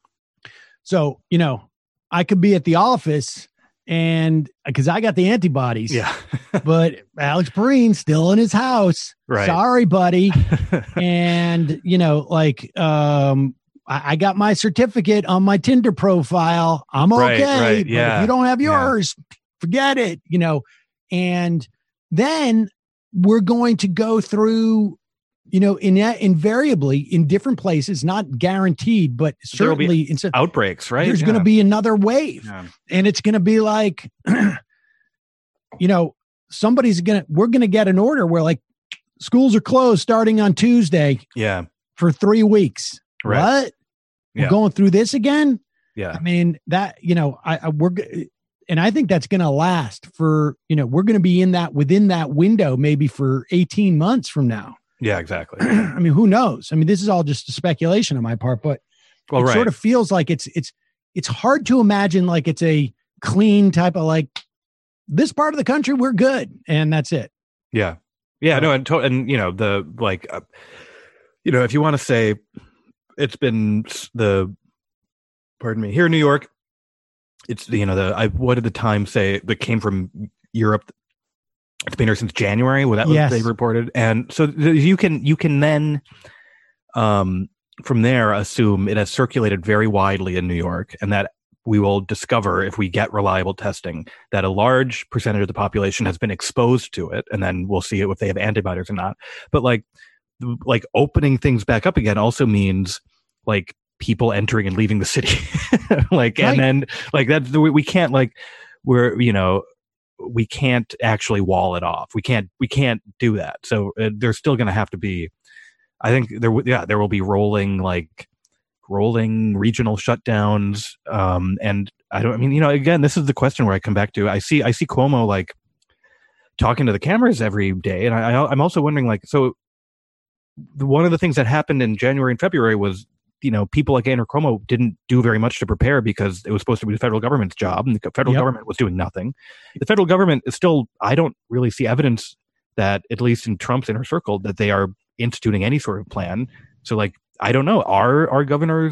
So, you know, I could be at the office and because I got the antibodies. Yeah. But Alex Perrine's still in his house. Right. Sorry, buddy. And, you know, like, um, I, I got my certificate on my Tinder profile. I'm okay. Right, right. But yeah. if you don't have yours, yeah. forget it, you know. And then we're going to go through, you know, in invariably in different places, not guaranteed, but certainly in outbreaks, right? There's yeah. going to be another wave, yeah. and it's going to be like, you know, somebody's going to, we're going to get an order where like schools are closed starting on Tuesday. Yeah. For three weeks. Right. What? Yeah. We're going through this again. Yeah. I mean that, you know, I, I we're, and I think that's going to last for, you know, we're going to be in that within that window, maybe for eighteen months from now. Yeah, exactly. I mean, who knows? I mean, this is all just a speculation on my part, but well, it right. sort of feels like it's, it's, it's hard to imagine like it's a clean type of like this part of the country, we're good. And that's it. Yeah. Yeah. No. And, to, and you know, the, like, uh, you know, if you want to say it's been the, pardon me, here in New York, it's, you know, the, I, what did the Times say that came from Europe? It's been here since January. Well, that was yes. they reported, and so th- you can you can then, um, from there assume it has circulated very widely in New York, and that we will discover if we get reliable testing that a large percentage of the population has been exposed to it, and then we'll see if they have antibodies or not. But like, like opening things back up again also means like people entering and leaving the city, like, right. and then like that we, we can't like we're you know. we can't actually wall it off. We can't, we can't do that. So uh, there's still going to have to be, I think there, yeah, there will be rolling, like rolling regional shutdowns. Um, and I don't, I mean, you know, again, this is the question where I come back to, I see, I see Cuomo like talking to the cameras every day. And I, I'm also wondering like, so one of the things that happened in January and February was, you know, people like Andrew Cuomo didn't do very much to prepare because it was supposed to be the federal government's job, and the federal yep. government was doing nothing. The federal government is still, I don't really see evidence that, at least in Trump's inner circle, that they are instituting any sort of plan. So, like, I don't know, are our governors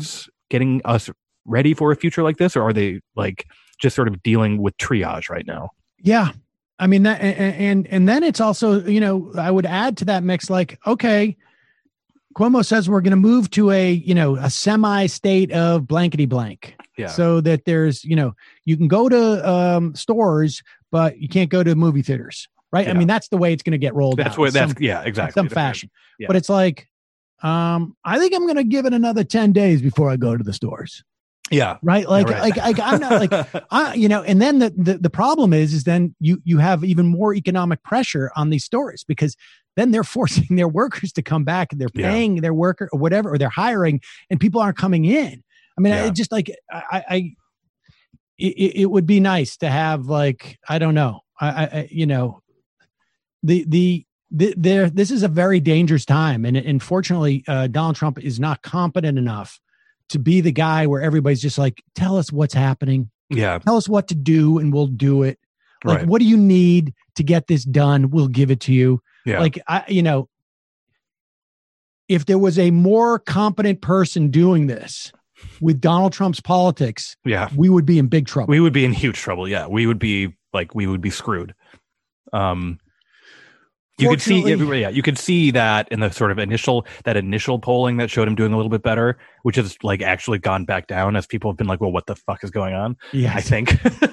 getting us ready for a future like this, or are they like just sort of dealing with triage right now? Yeah. I mean, that, and, and, and then it's also, you know, I would add to that mix, like, okay, Cuomo says we're going to move to a, you know, a semi state of blankety blank. Yeah. So that there's, you know, you can go to um, stores, but you can't go to movie theaters. Right. Yeah. I mean, that's the way it's going to get rolled That's out. what that's, some, yeah, exactly. some fashion. Yeah. But it's like, um, I think I'm going to give it another ten days before I go to the stores. Yeah. Right. Like, Yeah, right. like, like, I'm not like, I, you know, and then the, the, the problem is, is then you, you have even more economic pressure on these stores, because then they're forcing their workers to come back and they're paying yeah. their worker or whatever, or they're hiring, and people aren't coming in. I mean, yeah. I just like, I, I it, it would be nice to have, like, I don't know. I, I you know, the, the, the, there, this is a very dangerous time. And unfortunately, uh, Donald Trump is not competent enough to be the guy where everybody's just like, tell us what's happening. Yeah. Tell us what to do and we'll do it. Like, right. what do you need to get this done? We'll give it to you. Yeah. Like, I, you know, if there was a more competent person doing this with Donald Trump's politics, yeah, we would be in big trouble. We would be in huge trouble. Yeah. We would be like, we would be screwed. Um, You could see, yeah, you could see that in the sort of initial, that initial polling that showed him doing a little bit better, which has like actually gone back down as people have been like, well, what the fuck is going on? Yeah, I think.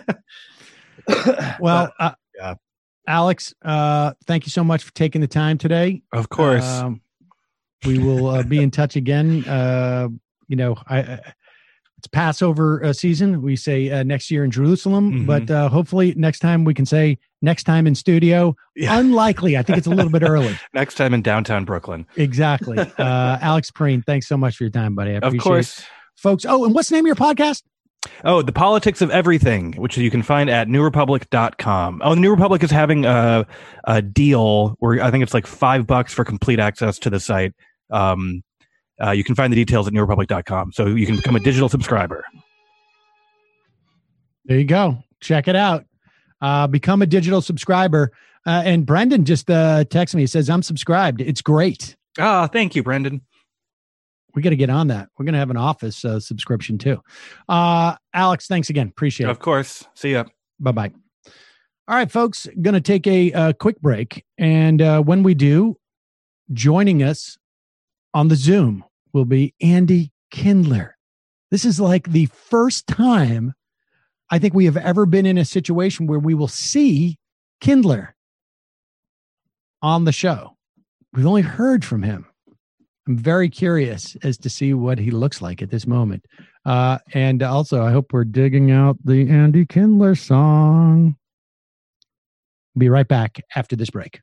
Well, uh, yeah. Alex, uh, thank you so much for taking the time today. Of course. Um, we will uh, be in touch again. Uh, you know, I, I it's Passover uh, season. We say uh, next year in Jerusalem, mm-hmm. but uh, hopefully next time we can say next time in studio. Yeah. Unlikely. I think it's a little bit early. Next time in downtown Brooklyn. Exactly. Uh, Alex Perrine, thanks so much for your time, buddy. I appreciate of course. it. Folks. Oh, and what's the name of your podcast? Oh, The Politics of Everything, which you can find at new republic dot com. Oh, the New Republic is having a, a deal where I think it's like five bucks for complete access to the site. Um, Uh, you can find the details at new republic dot com. So you can become a digital subscriber. There you go. Check it out. Uh, become a digital subscriber. Uh, and Brendan just uh, texted me. He says, I'm subscribed. It's great. Ah, oh, thank you, Brendan. We got to get on that. We're going to have an office uh, subscription too. Uh, Alex, thanks again. Appreciate it. Of course. See ya. Bye-bye. All right, folks. Going to take a, a quick break. And uh, when we do, joining us on the Zoom will be Andy Kindler. This is like the first time I think we have ever been in a situation where we will see Kindler on the show. We've only heard from him. I'm very curious as to see what he looks like at this moment. Uh, and also, I hope we're digging out the Andy Kindler song. Be right back after this break.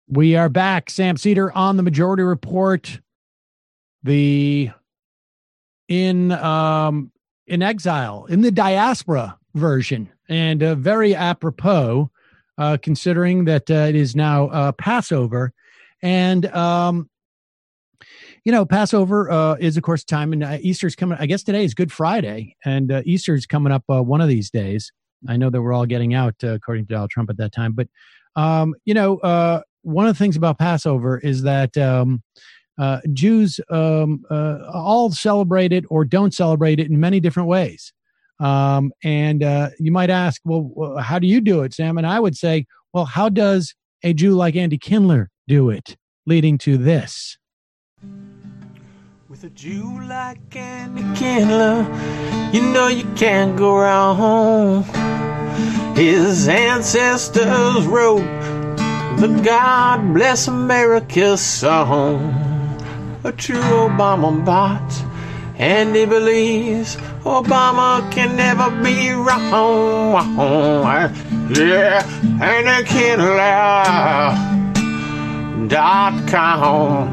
We are back. Sam Seder on the Majority Report. The in um, in exile, in the diaspora version, and uh, very apropos, uh, considering that uh, it is now uh, Passover, and um, you know, Passover uh, is of course time, and uh, Easter's coming. I guess today is Good Friday, and uh, Easter's coming up uh, one of these days. I know that we're all getting out, uh, according to Donald Trump at that time, but um, you know. Uh, One of the things about Passover is that um, uh, Jews um, uh, all celebrate it or don't celebrate it in many different ways. Um, and uh, you might ask, well, how do you do it, Sam? And I would say, well, how does a Jew like Andy Kindler do it? Leading to this. With a Jew like Andy Kindler, you know you can't go wrong. His ancestors wrote the God Bless America song, a true Obama bot, and he believes Obama can never be wrong. Yeah, Andy Kindler dot com.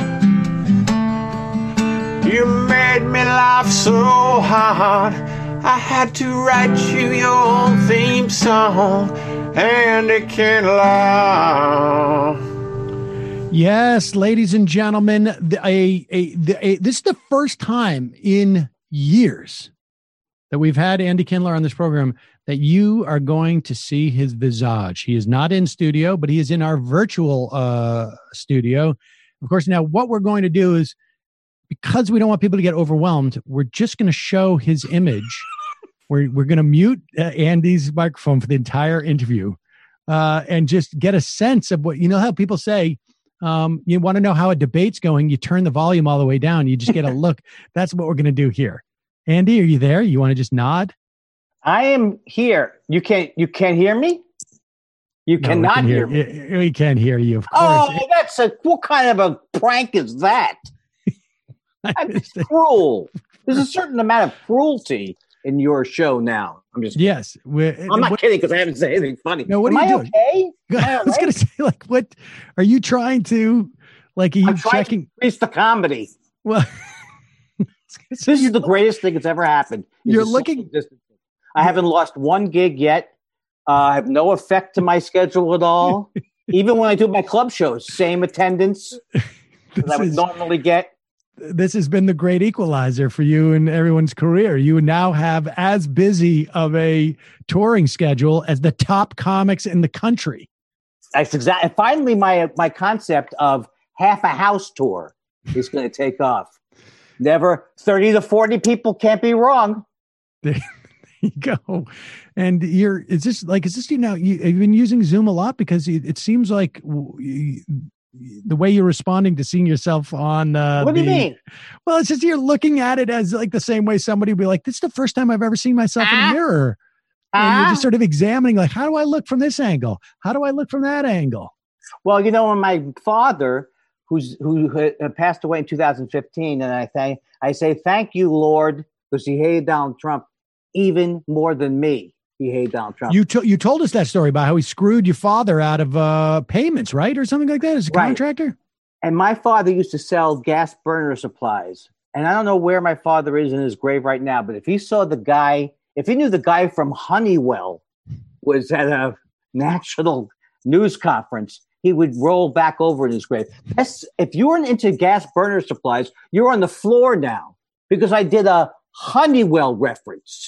You made me laugh so hard, I had to write you your theme song. Andy Kindler. Yes, ladies and gentlemen, the, a, a, the, a, this is the first time in years that we've had Andy Kindler on this program that you are going to see his visage. He is not in studio, but he is in our virtual uh, studio. Of course, now what we're going to do is, because we don't want people to get overwhelmed, we're just going to show his image. We're we're going to mute uh, Andy's microphone for the entire interview uh, and just get a sense of what, you know, how people say, um, you want to know how a debate's going, you turn the volume all the way down. You just get a look. That's what we're going to do here. Andy, are you there? You want to just nod? I am here. You can't, you can't hear me? You no, cannot can hear, hear me. We can't hear you, of course. Oh, that's a, what kind of a prank is that? That's cruel. There's a certain amount of cruelty in your show now. I'm just yes. I'm not what, kidding because I haven't said anything funny. No, what Am are you I doing? Okay? I was right? going to say, like, what are you trying to, like, are you I'm checking? To increase the comedy. Well, this is the greatest thing that's ever happened. You're looking. I haven't lost one gig yet. Uh, I have no effect to my schedule at all. Even when I do my club shows, same attendance that I would is... normally get. This has been the great equalizer for you and everyone's career. You now have as busy of a touring schedule as the top comics in the country. That's exactly. Finally, my my concept of half a house tour is going to take off. Never thirty to forty people can't be wrong. There you go. And you're, is this like, is this, you know, you, have you been using Zoom a lot? Because it, it seems like you, the way you're responding to seeing yourself on uh, what do the, you mean? Well, it's just you're looking at it as like the same way somebody would be like, this is the first time I've ever seen myself ah. in a mirror. And ah. you're just sort of examining, like, how do I look from this angle? How do I look from that angle? Well, you know, when my father, who's who had passed away in two thousand fifteen, and I thank, I say, thank you, Lord, because he hated Donald Trump even more than me. He hated Donald Trump. You, to, you told us that story about how he screwed your father out of uh, payments, right? Or something like that as a right. contractor? And my father used to sell gas burner supplies. And I don't know where my father is in his grave right now, but if he saw the guy, if he knew the guy from Honeywell was at a national news conference, he would roll back over in his grave. That's, if you weren't into gas burner supplies, you're on the floor now because I did a Honeywell reference.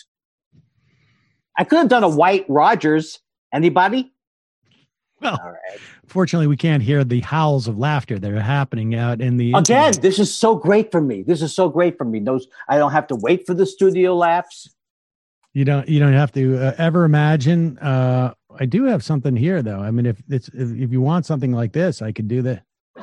I could have done a White Rogers. Anybody? Well, all right. Fortunately, we can't hear the howls of laughter that are happening out in the Again, internet. This is so great for me. This is so great for me. Those I don't have to wait for the studio laughs. You don't. You don't have to uh, ever imagine. Uh, I do have something here, though. I mean, if it's if, if you want something like this, I could do that.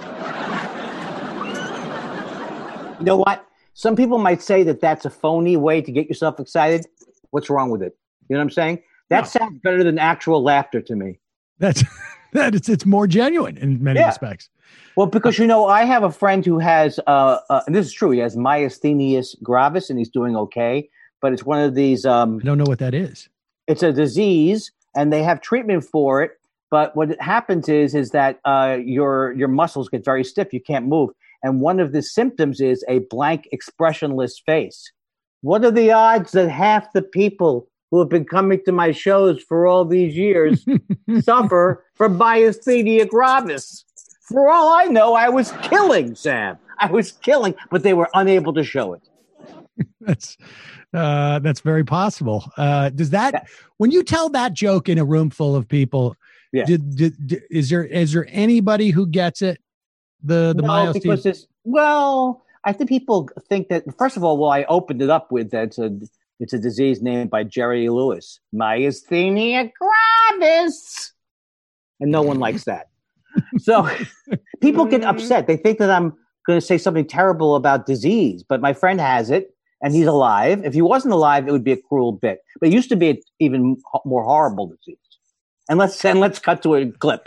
You know what? Some people might say that that's a phony way to get yourself excited. What's wrong with it? You know what I'm saying? That no. sounds better than actual laughter to me. That's that. It's it's more genuine in many yeah. respects. Well, because you know, I have a friend who has, uh, uh, and this is true. He has myasthenia gravis, and he's doing okay. But it's one of these. Um, I don't know what that is. It's a disease, and they have treatment for it. But what happens is is that uh, your your muscles get very stiff. You can't move. And one of the symptoms is a blank, expressionless face. What are the odds that half the people who have been coming to my shows for all these years suffer from myasthenia gravis? For all I know, I was killing, Sam. I was killing, but they were unable to show it. That's uh, that's very possible. Uh, does that, yeah. when you tell that joke in a room full of people, yeah. did, did, did, is there is there anybody who gets it? The the no, myasthenia? Because it's, well, I think people think that, first of all, well, I opened it up with that it's a, it's a disease named by Jerry Lewis, myasthenia gravis. And no one likes that. So people get upset. They think that I'm going to say something terrible about disease, but my friend has it and he's alive. If he wasn't alive, it would be a cruel bit. But it used to be an even more horrible disease. And let's and let's cut to a clip.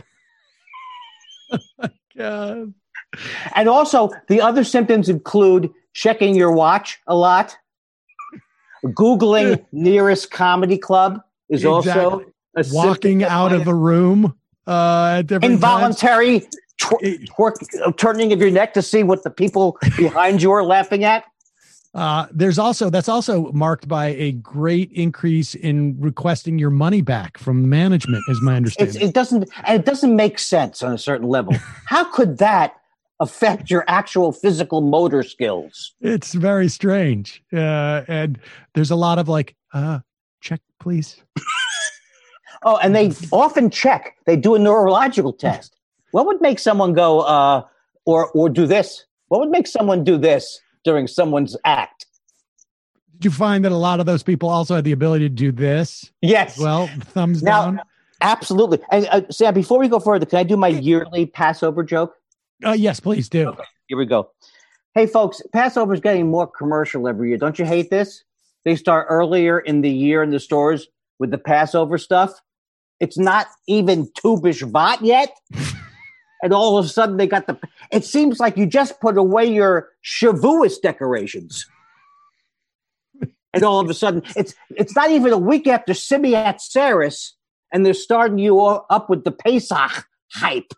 Oh my God. And also, the other symptoms include checking your watch a lot. Googling nearest comedy club is exactly. also a walking out of a room. Uh, at different involuntary tw- twerk, turning of your neck to see what the people behind you are laughing at. Uh, there's also that's also marked by a great increase in requesting your money back from management, is my understanding. It's, it doesn't, and it doesn't make sense on a certain level. How could that affect your actual physical motor skills? It's very strange, uh, and there's a lot of like, uh, check, please. Oh, and they often check. They do a neurological test. What would make someone go, uh, or or do this? What would make someone do this during someone's act? Did you find that a lot of those people also had the ability to do this? Yes. Well, thumbs now, down. Absolutely. And uh, Sam, before we go further, can I do my yearly Passover joke? Uh, yes, please do. Okay, here we go. Hey, folks, Passover is getting more commercial every year. Don't you hate this? They start earlier in the year in the stores with the Passover stuff. It's not even Tu B'Shvat yet. And all of a sudden they got the, it seems like you just put away your Shavuos decorations. And all of a sudden it's, it's not even a week after Simiat Saris and they're starting you up with the Pesach hype.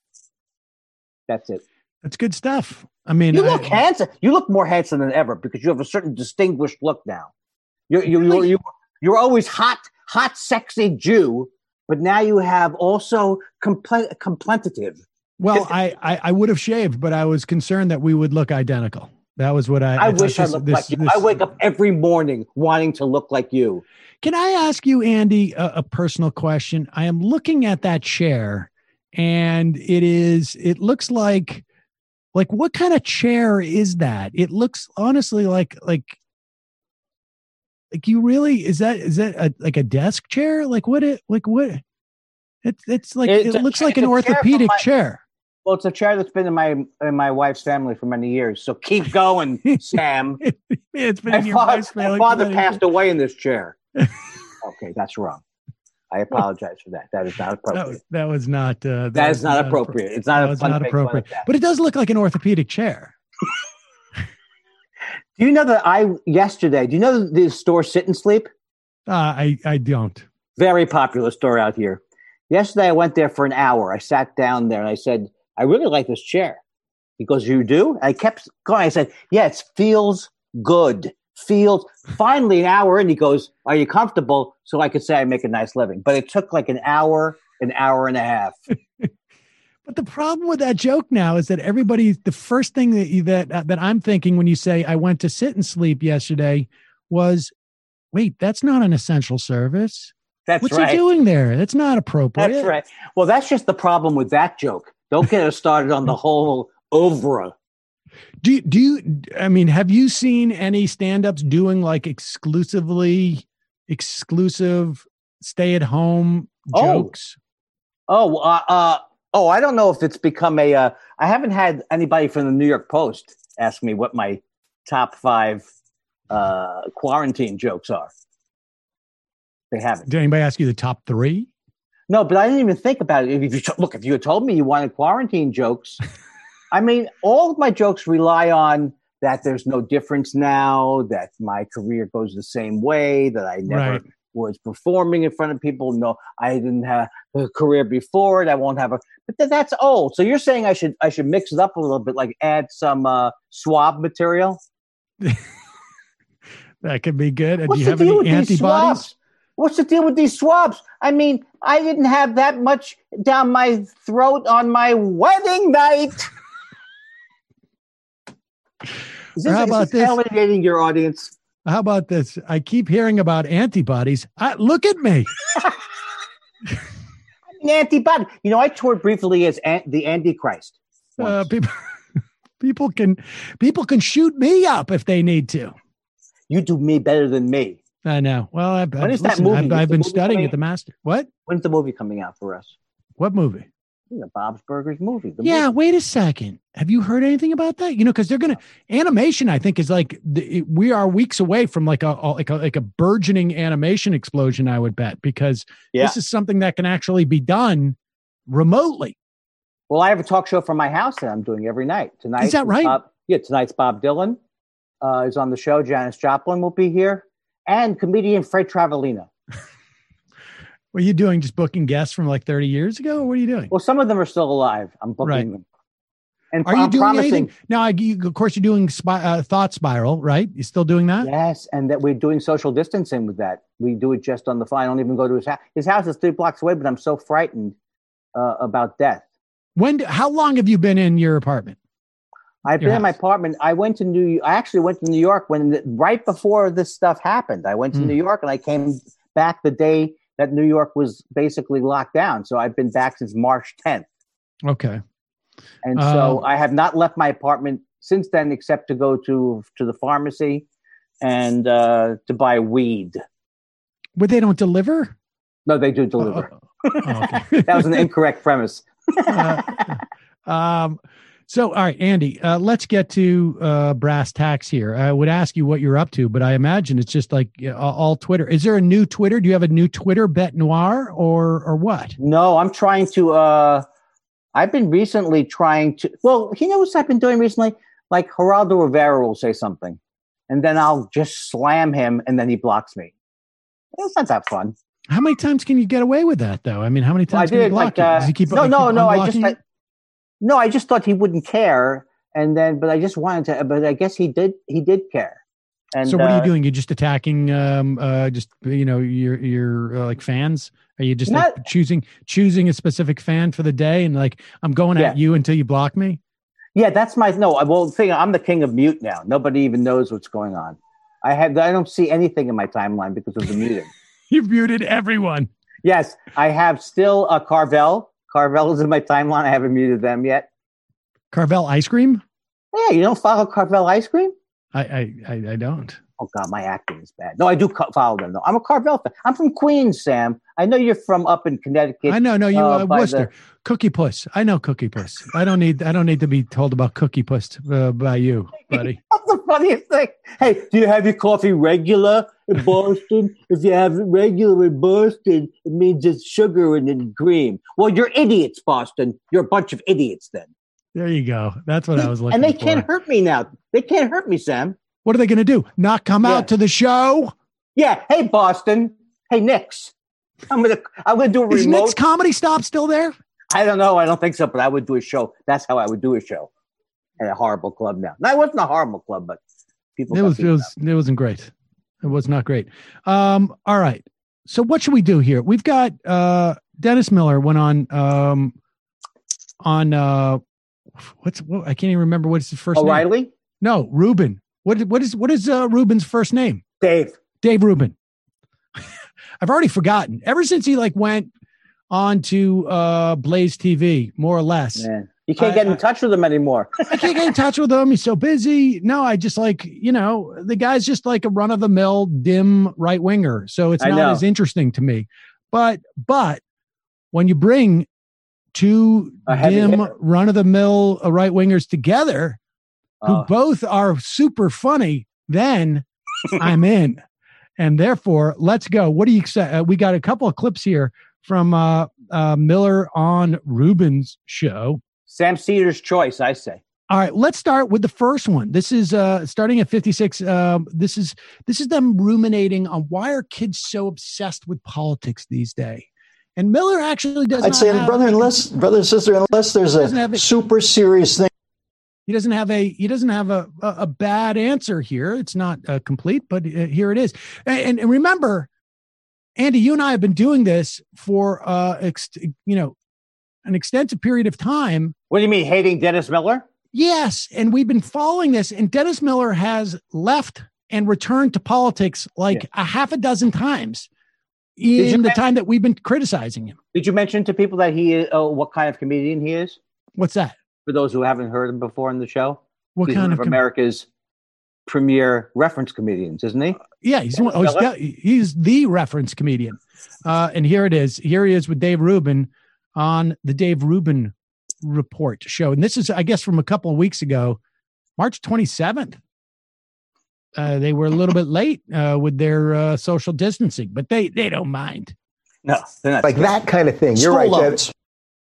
That's it. That's good stuff. I mean, you look I, handsome. You look more handsome than ever because you have a certain distinguished look now. You're, you're, really? you're, you're, you're always hot, hot, sexy Jew, but now you have also compl- contemplative. Well, I, I, I would have shaved, but I was concerned that we would look identical. That was what I. I, I wish this, I looked this, like you. This, I wake up every morning wanting to look like you. Can I ask you, Andy, a, a personal question? I am looking at that chair, and it is. It looks like, like what kind of chair is that? It looks honestly like like. Like you really is that is that a, like a desk chair? Like what it like what? It's it's like it's it a, looks like an orthopedic my, chair. Well, it's a chair that's been in my in my wife's family for many years. So keep going, Sam. It's been my in your father, wife's family. My father passed away in this chair. Okay, that's wrong. I apologize for that. That is not appropriate. That was, that was not. Uh, that, that was is not, not appropriate. It's not, that was not appropriate. But it does look like an orthopedic chair. Do you know that I yesterday? Do you know the store Sit and Sleep? Uh, I I don't. Very popular store out here. Yesterday I went there for an hour. I sat down there and I said, "I really like this chair." He goes, "You do?" I kept going. I said, "Yeah, it feels good. Feels." Finally, an hour in, he goes, "Are you comfortable?" So I could say I make a nice living. But it took like an hour, an hour and a half. But the problem with that joke now is that everybody, the first thing that you, that uh, that I'm thinking when you say I went to Sit and Sleep yesterday was, wait, that's not an essential service. That's What's right. he doing there? That's not appropriate. That's right. Well, that's just the problem with that joke. Don't get us started on the whole oeuvre. Do do you? I mean, have you seen any stand-ups doing like exclusively exclusive stay-at-home jokes? Oh, uh, uh, oh, I don't know if it's become a. Uh, I haven't had anybody from the New York Post ask me what my top five uh, quarantine jokes are. They haven't. Did anybody ask you the top three? No, but I didn't even think about it. If you look, if you had told me you wanted quarantine jokes, I mean, all of my jokes rely on that there's no difference now, that my career goes the same way, that I never Right. was performing in front of people. No, I didn't have a career before it. I won't have a. But th- that's old. So you're saying I should I should mix it up a little bit, like add some uh, swab material. That could be good. What's Do you the have deal any with these antibodies? swabs? What's the deal with these swabs? I mean, I didn't have that much down my throat on my wedding night. Is this, How is about this this? alienating your audience? How about this? I keep hearing about antibodies. I, look at me. An antibody. You know, I toured briefly as an, the Antichrist. Uh, people, people can people can shoot me up if they need to. You do me better than me. I know. Well, I've, When I've, is that listen, movie? I've, Is I've the been movie studying coming at the Master. What? When's the movie coming out for us? What movie? The Bob's Burgers movie. The Yeah, movie. wait a second. Have you heard anything about that? You know, because they're gonna animation. I think is like the, it, we are weeks away from like a, a like a like a burgeoning animation explosion. I would bet because Yeah. this is something that can actually be done remotely. Well, I have a talk show from my house that I'm doing every night. Tonight Is that right? Bob, yeah, tonight's Bob Dylan uh, is on the show. Janis Joplin will be here, and comedian Fred Travellino. What are you doing? Just booking guests from like thirty years ago? Or what are you doing? Well, some of them are still alive. I'm booking Right. them. And Are you I'm doing promising, anything now? I, you, of course, you're doing spy, uh, Thought Spiral, right? You still doing that? Yes, and that we're doing social distancing with that. We do it just on the fly. I don't even go to his house. His house is three blocks away, but I'm so frightened uh, about death. When? do- How long have you been in your apartment? I've Your been in my house. apartment. I went to New. I actually went to New York when the, right before this stuff happened. I went to Hmm. New York and I came back the day that New York was basically locked down. So I've been back since March tenth, Okay. and so Um, I have not left my apartment since then, except to go to to the pharmacy and uh, to buy weed. But they don't deliver. No, they do deliver. Oh, okay. That was an incorrect premise. Uh, um, so, all right, Andy, uh, let's get to uh, brass tacks here. I would ask you what you're up to, but I imagine it's just like uh, all Twitter. Is there a new Twitter? Do you have a new Twitter, Bet Noir, or or what? No, I'm trying to. Uh, I've been recently trying to. Well, you know what I've been doing recently? Like Geraldo Rivera will say something, and then I'll just slam him, and then he blocks me. It's not that fun. How many times can you get away with that, though? I mean, how many Well, I times can you did block like you? uh, Does he keep, no, keep no, no. I just unblocking I, you? no. I just thought he wouldn't care, and then but I just wanted to. But I guess he did. He did care. And So what are uh, you doing? You're just attacking, um, uh, just you know, your your uh, like fans. Are you just like, Not- choosing choosing a specific fan for the day and like I'm going Yeah. at you until you block me? Yeah, that's my no. I won't think I'm the king of mute now. Nobody even knows what's going on. I have. I don't see anything in my timeline because of the muting. You've muted everyone. Yes, I have still a Carvel. Carvel is in my timeline. I haven't muted them yet. Carvel ice cream? Yeah, you don't follow Carvel ice cream? I I I, I don't. Oh God, my acting is bad. No, I do co- follow them though. I'm a Carvel fan. I'm from Queens, Sam. I know you're from up in Connecticut. I know, no, you uh, uh, by Worcester. the- Cookie Puss. I know Cookie Puss. I don't need I don't need to be told about Cookie Puss uh, by you, buddy. That's the funniest thing. Hey, do you have your coffee regular in Boston? If you have it regular in Boston, it means it's sugar and then cream. Well, you're idiots, Boston. You're a bunch of idiots then. There you go. That's what I was looking And they for. can't hurt me now. They can't hurt me, Sam. What are they going to do? Not come Yeah. out to the show? Yeah. Hey, Boston. Hey, Knicks. I'm gonna. I'm gonna do a Is remote. Nick's Comedy Stop still there? I don't know. I don't think so. But I would do a show. That's how I would do a show at a horrible club. Now, no, it wasn't a horrible club, but people. It got was it beaten was it wasn't great. It was not great. Um, all right. So what should we do here? We've got uh Dennis Miller went on um on uh what's what I can't even remember what's his first up. name. O'Reilly, No, Ruben. What what is what is uh Ruben's first name? Dave. Dave Rubin. I've already forgotten. Ever since he like went on to uh Blaze T V, more or less. Man, you can't I- get in I- touch with him anymore. I can't get in touch with him. He's so busy. No, I just like, you know, the guy's just like a run of the mill, dim right winger. So it's I not know. as interesting to me. But, but when you bring two A heavy dim hitter. run of the mill right wingers together, who Oh. both are super funny, then I'm in. And therefore, let's go. What do you say? Uh, we got a couple of clips here from uh, uh, Miller on Rubin's show. Sam Cedar's choice, I say. All right, let's start with the first one. This is uh, starting at fifty-six. Um, this is this is them ruminating on why are kids so obsessed with politics these days. And Miller actually does. I'd not say, have, brother, unless brother and sister, unless there's a a, super serious thing. He doesn't have a he doesn't have a a, a bad answer here. It's not uh, complete, but uh, here it is. And, and remember, Andy, you and I have been doing this for uh, ex- you know, an extensive period of time. What do you mean, hating Dennis Miller? Yes, and we've been following this, and Dennis Miller has left and returned to politics like yeah. a half a dozen times in the mention, time that we've been criticizing him. Did you mention to people that he, uh, what kind of comedian he is? What's that? For those who haven't heard him before on the show, what he's kind one of of com- America's premier reference comedians, isn't he? Uh, yeah, he's one, oh, he's, he's the reference comedian. Uh, and here it is. Here he is with Dave Rubin on the Dave Rubin Report show. And this is, I guess, from a couple of weeks ago, March twenty-seventh. Uh, they were a little bit late uh, with their uh, social distancing, but they they don't mind. No, they're not like scared. That kind of thing. You're School right. Loans.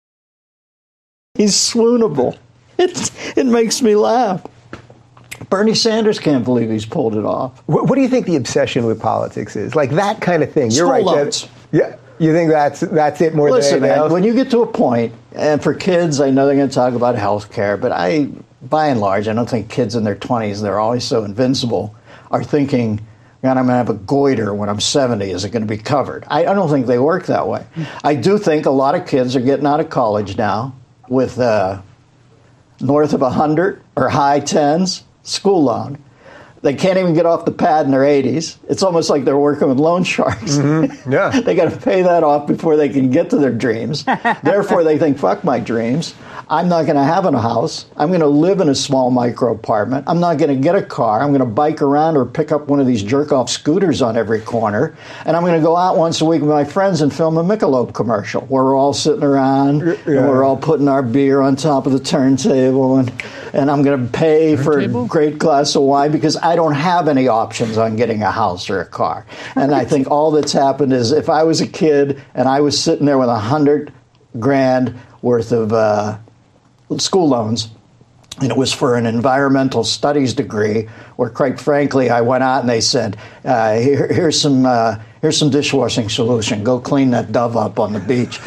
He's swoonable. It, it makes me laugh. Bernie Sanders can't believe he's pulled it off. What, what do you think the obsession with politics is? Like that kind of thing. You're School right. Loans. That, yeah. You think that's that's it more Listen, than anything man, else? when you get to a point, and for kids, I know they're going to talk about health care, but I, by and large, I don't think kids in their twenties, they're always so invincible, are thinking, God, I'm going to have a goiter when I'm seventy. Is it going to be covered? I, I don't think they work that way. I do think a lot of kids are getting out of college now with uh, north of one hundred or high tens school loan. They can't even get off the pad in their eighties. It's almost like they're working with loan sharks. Mm-hmm. Yeah. They got to pay that off before they can get to their dreams. Therefore, they think, fuck my dreams. I'm not going to have a house. I'm going to live in a small micro apartment. I'm not going to get a car. I'm going to bike around or pick up one of these jerk-off scooters on every corner. And I'm going to go out once a week with my friends and film a Michelob commercial where we're all sitting around yeah. and we're all putting our beer on top of the turntable. And, and I'm going to pay turntable? for a great glass of wine because I don't have any options on getting a house or a car. And I think all that's happened is if I was a kid and I was sitting there with a hundred grand worth of uh, school loans, and it was for an environmental studies degree, where, quite frankly, I went out and they said, uh, Here, "Here's some, uh, here's some dishwashing solution. Go clean that dove up on the beach."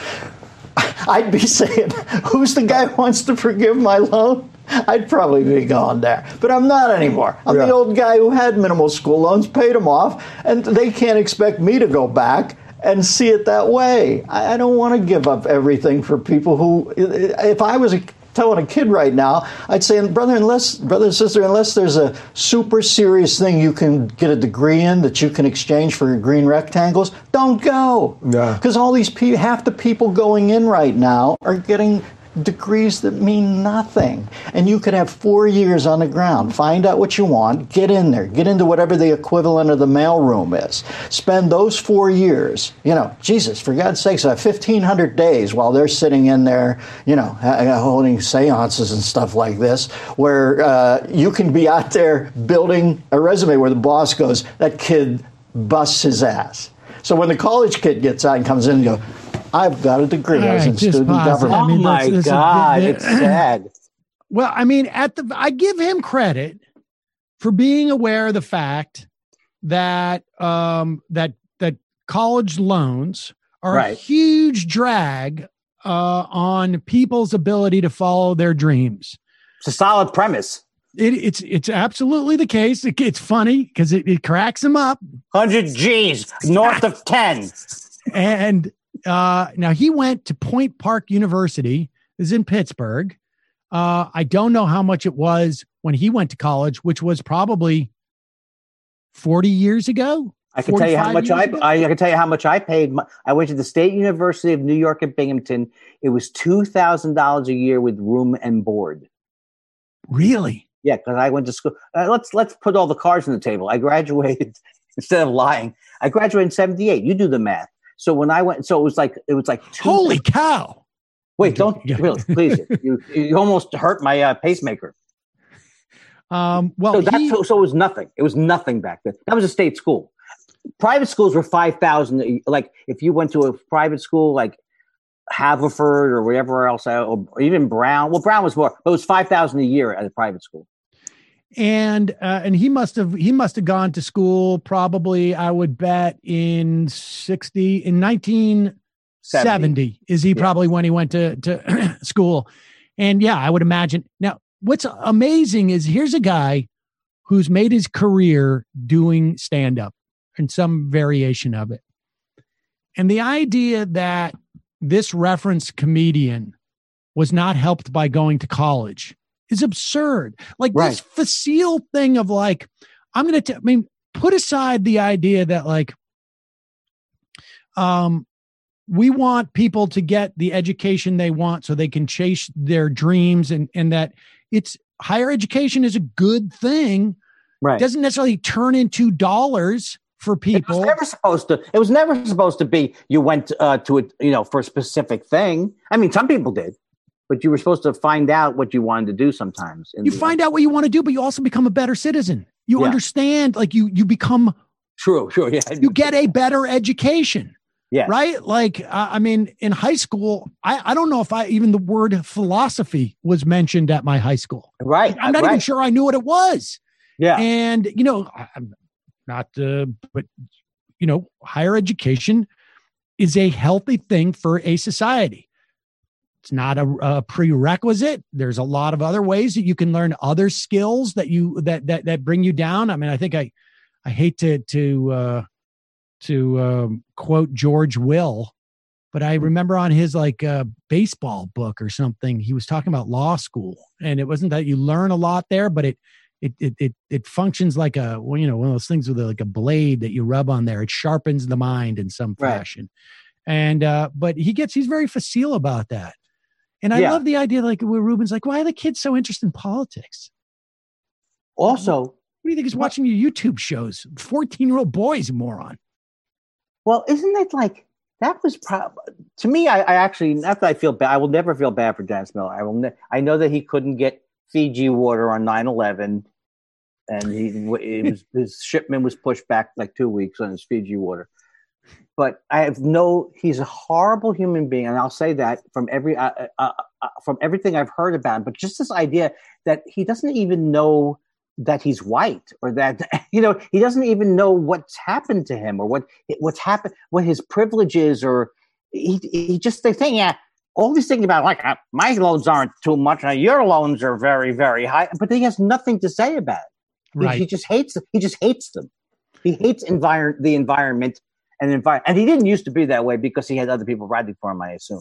I'd be saying, "Who's the guy who wants to forgive my loan?" I'd probably be gone there. But I'm not anymore. I'm yeah. the old guy who had minimal school loans, paid them off, and they can't expect me to go back and see it that way. I, I don't want to give up everything for people who, if I was a telling a kid right now, I'd say, brother, unless, brother and sister, unless there's a super serious thing you can get a degree in that you can exchange for green rectangles, don't go. Because all these people, half the people going in right now are getting degrees that mean nothing. And you could have four years on the ground, find out what you want, get in there, get into whatever the equivalent of the mailroom is. Spend those four years, you know, Jesus, for God's sakes, uh, fifteen hundred days while they're sitting in there, you know, holding seances and stuff like this, where uh, you can be out there building a resume where the boss goes, that kid busts his ass. So when the college kid gets out and comes in and goes, I've got a degree. I was in student government. I mean, oh, my this, God. This, this, it's sad. Well, I mean, at the I give him credit for being aware of the fact that um, that that college loans are right. a huge drag uh, on people's ability to follow their dreams. It's a solid premise. It, it's it's absolutely the case. It, it's funny because it, it cracks him up. one hundred G's north of ten. And Uh, now he went to Point Park University, is in Pittsburgh. Uh, I don't know how much it was when he went to college, which was probably forty years ago. I can tell you how much I, I I can tell you how much I paid. I went to the State University of New York at Binghamton. It was two thousand dollars a year with room and board. Really? Yeah, because I went to school. Uh, let's let's put all the cards on the table. I graduated instead of lying. I graduated in seventy-eight. You do the math. So when I went, so it was like, it was like, two holy cow. Wait, don't, really, please. You, you almost hurt my uh, pacemaker. Um, well, so, that's, he, so, so it was nothing. It was nothing back then. That was a state school. Private schools were five thousand. Like if you went to a private school, like Haverford or whatever else, or even Brown. Well, Brown was more. It was five thousand a year at a private school. And uh, and he must have he must have gone to school probably, I would bet, in sixty in nineteen seventy is he yeah. probably when he went to to school. And yeah, I would imagine. Now, what's amazing is here's a guy who's made his career doing stand up and some variation of it. And the idea that this reference comedian was not helped by going to college is absurd. Like right. this facile thing of like, I'm going to, I mean, put aside the idea that like, um, we want people to get the education they want so they can chase their dreams, and, and that it's higher education is a good thing. Right. It doesn't necessarily turn into dollars for people. It was never supposed to, it was never supposed to be, you went uh, to it, you know, for a specific thing. I mean, some people did. But you were supposed to find out what you wanted to do sometimes. You find out what you want to do, but you also become a better citizen. You yeah. understand, like you you become... True, true, yeah. You get a better education. Yeah. Right? Like, uh, I mean, in high school, I, I don't know if I even the word philosophy was mentioned at my high school. Right. I'm not right. even sure I knew what it was. Yeah. And, you know, I'm not, uh, but, you know, higher education is a healthy thing for a society. It's not a, a prerequisite. There's a lot of other ways that you can learn other skills that you that that that bring you down. I mean, I think I I hate to to uh, to um, quote George Will, but I remember on his like uh, baseball book or something, he was talking about law school, and it wasn't that you learn a lot there, but it it it it, it functions like a well, you know one of those things with a, like a blade that you rub on there. It sharpens the mind in some fashion, right. and uh, but he gets he's very facile about that. And I yeah. love the idea, like, where Ruben's like, why are the kids so interested in politics? Also, what do you think he's watching your YouTube shows? fourteen-year-old boys, moron. Well, isn't it like, that was probably, to me, I, I actually, not that I feel bad, I will never feel bad for Dennis Miller. I will. Ne- I know that he couldn't get Fiji water on nine eleven, and he it was, his shipment was pushed back like two weeks on his Fiji water. But I have no, he's a horrible human being. And I'll say that from every, uh, uh, uh, from everything I've heard about him. But just this idea that he doesn't even know that he's white, or that, you know, he doesn't even know what's happened to him, or what, what's happened, what his privilege is, or he, he just, they think, yeah, all these things about like, uh, my loans aren't too much. Uh, your loans are very, very high. But he has nothing to say about it. Right. He, he just hates, he just hates them. He hates envir- the environment. And, envi- and he didn't used to be that way because he had other people writing for him, I assume.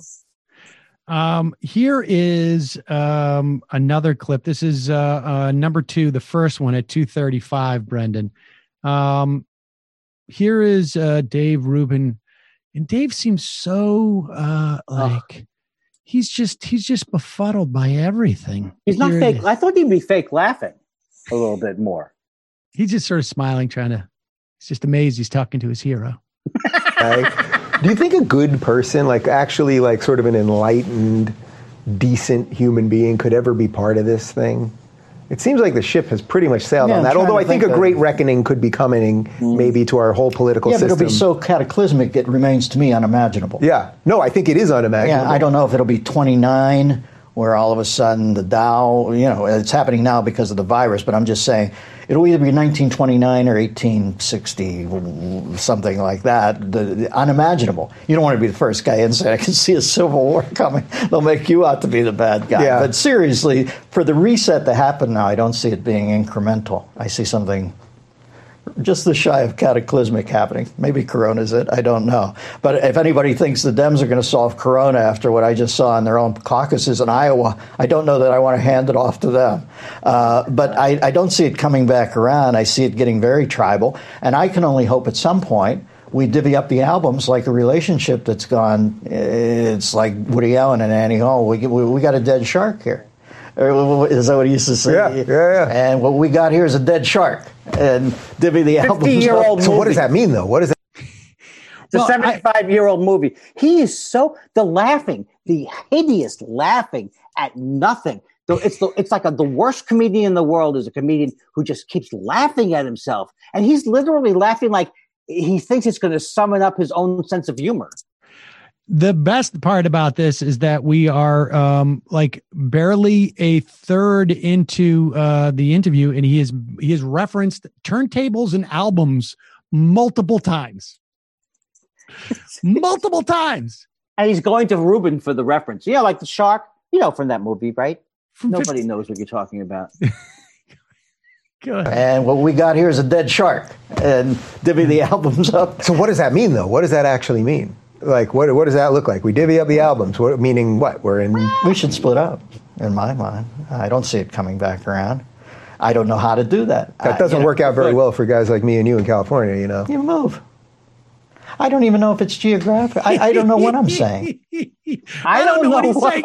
Um, here is um, another clip. This is uh, uh, number two, the first one at two thirty-five, Brendan. Um, here is uh, Dave Rubin. And Dave seems so uh, like oh. he's just he's just befuddled by everything. He's not here fake. I thought he'd be fake laughing a little bit more. He's just sort of smiling, trying to, he's just amazed he's talking to his hero. Right? Do you think a good person, like actually like sort of an enlightened, decent human being could ever be part of this thing? It seems like the ship has pretty much sailed yeah, on that, although I think, think a great reckoning could be coming mm. maybe to our whole political yeah, system. Yeah, but it'll be so cataclysmic, it remains to me unimaginable. Yeah. No, I think it is unimaginable. Yeah, I don't know if it'll be twenty-nine, where all of a sudden the Dow, you know, it's happening now because of the virus, but I'm just saying, it'll either be nineteen twenty-nine or eighteen sixty, something like that. The, the unimaginable. You don't want to be the first guy in saying, I can see a civil war coming. They'll make you out to be the bad guy. Yeah. But seriously, for the reset to happen now, I don't see it being incremental. I see something just the shy of cataclysmic happening. Maybe Corona's it. I don't know. But if anybody thinks the Dems are going to solve Corona after what I just saw in their own caucuses in Iowa, I don't know that I want to hand it off to them. Uh, but I, I don't see it coming back around. I see it getting very tribal. And I can only hope at some point we divvy up the albums like a relationship that's gone. It's like Woody Allen and Annie Hall. We, we, we got a dead shark here. Is that what he used to say? Yeah, yeah, yeah. And what we got here is a dead shark. And divvy the albums. fifty-year-old So what does that mean, though? What is that? It's well, a seventy-five-year-old movie. He is so, the laughing, the hideous laughing at nothing. It's the, it's like a, the worst comedian in the world is a comedian who just keeps laughing at himself. And he's literally laughing like he thinks it's going to summon up his own sense of humor. The best part about this is that we are um, like barely a third into uh, the interview, and he is he has referenced turntables and albums multiple times, multiple times, and he's going to Ruben for the reference. Yeah, like the shark, you know, from that movie, right? From Nobody fifty knows what you're talking about. Good. And what we got here is a dead shark, and divvy the albums up. So what does that mean, though? What does that actually mean? Like, what what does that look like? We divvy up the albums. What, meaning what? We're in. We should split up, in my mind. I don't see it coming back around. I don't know how to do that. That doesn't I, work know, out very well for guys like me and you in California, you know. You move. I don't even know if it's geographic. I, I don't know what I'm saying. I, I don't, don't know, know what he's what... saying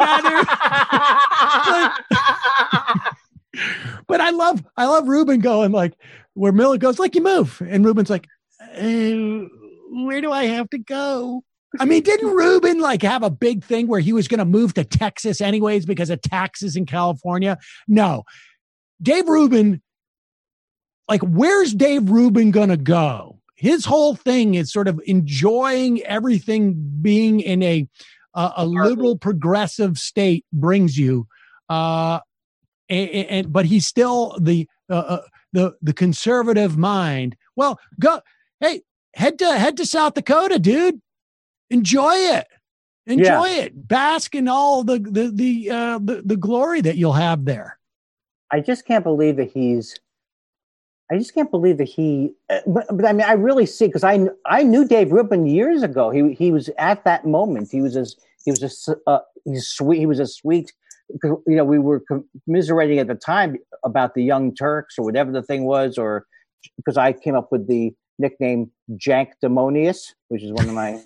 either. but, but I love, I love Ruben going like, where Miller goes, like, you move. And Ruben's like, uh, where do I have to go? I mean, didn't Ruben like have a big thing where he was going to move to Texas anyways because of taxes in California? No. Dave Rubin, like, where's Dave Rubin going to go? His whole thing is sort of enjoying everything being in a uh, a liberal progressive state brings you. Uh, and, and but he's still the uh, uh, the the conservative mind. Well, go hey, head to head to South Dakota, dude. Enjoy it. Enjoy yeah. it. Bask in all the the the, uh, the the glory that you'll have there. I just can't believe that he's. I just can't believe that he. But, but I mean, I really see because I I knew Dave Rubin years ago. He he was at that moment. He was as he was a uh, he's sweet. He was a sweet. You know, we were commiserating at the time about the Young Turks or whatever the thing was, or because I came up with the nickname Jankdemonious, which is one of my.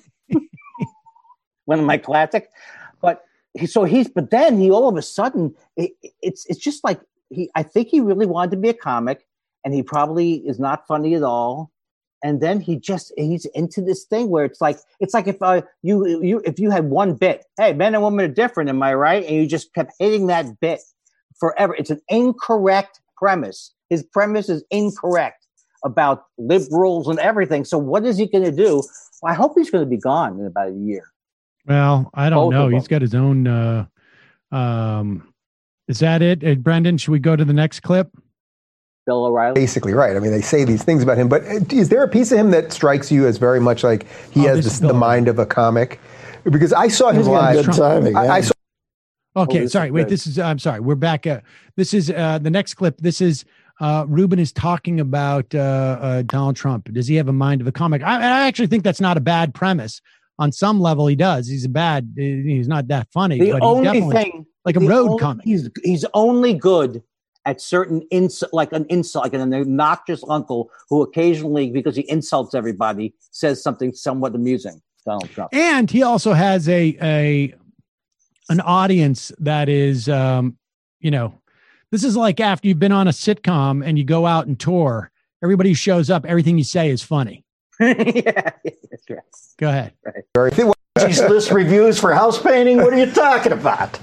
One of my classic, but he, so he's, but then he all of a sudden, it, it's it's just like he. I think he really wanted to be a comic, and he probably is not funny at all. And then he just he's into this thing where it's like it's like if uh, you you if you had one bit, hey, men and women are different, am I right? And you just kept hitting that bit forever. It's an incorrect premise. His premise is incorrect about liberals and everything. So what is he going to do? Well, I hope he's going to be gone in about a year. Well, I don't Both know. He's got his own. Uh, um, is that it, uh, Brendan? Should we go to the next clip? Bill O'Reilly. Basically, right. I mean, they say these things about him, but is there a piece of him that strikes you as very much like he oh, has this, the mind of a comic? Because I saw him He's got live. good timing, I, yeah. I saw. Okay, Oh, sorry. Wait, good. this is. I'm sorry. We're back. Uh, this is uh, the next clip. This is uh, Ruben is talking about uh, uh, Donald Trump. Does he have a mind of a comic? I, I actually think that's not a bad premise. On some level, he does. He's a bad. He's not that funny. The but he's only definitely thing, like a the road only, comic. He's he's only good at certain insult, like an insult, like an obnoxious uncle who occasionally, because he insults everybody, says something somewhat amusing. Donald Trump, And he also has a a an audience that is, um, you know, this is like after you've been on a sitcom and you go out and tour. Everybody who shows up, everything you say is funny. yeah, that's right. Go ahead. Right. These list reviews for house painting. What are you talking about?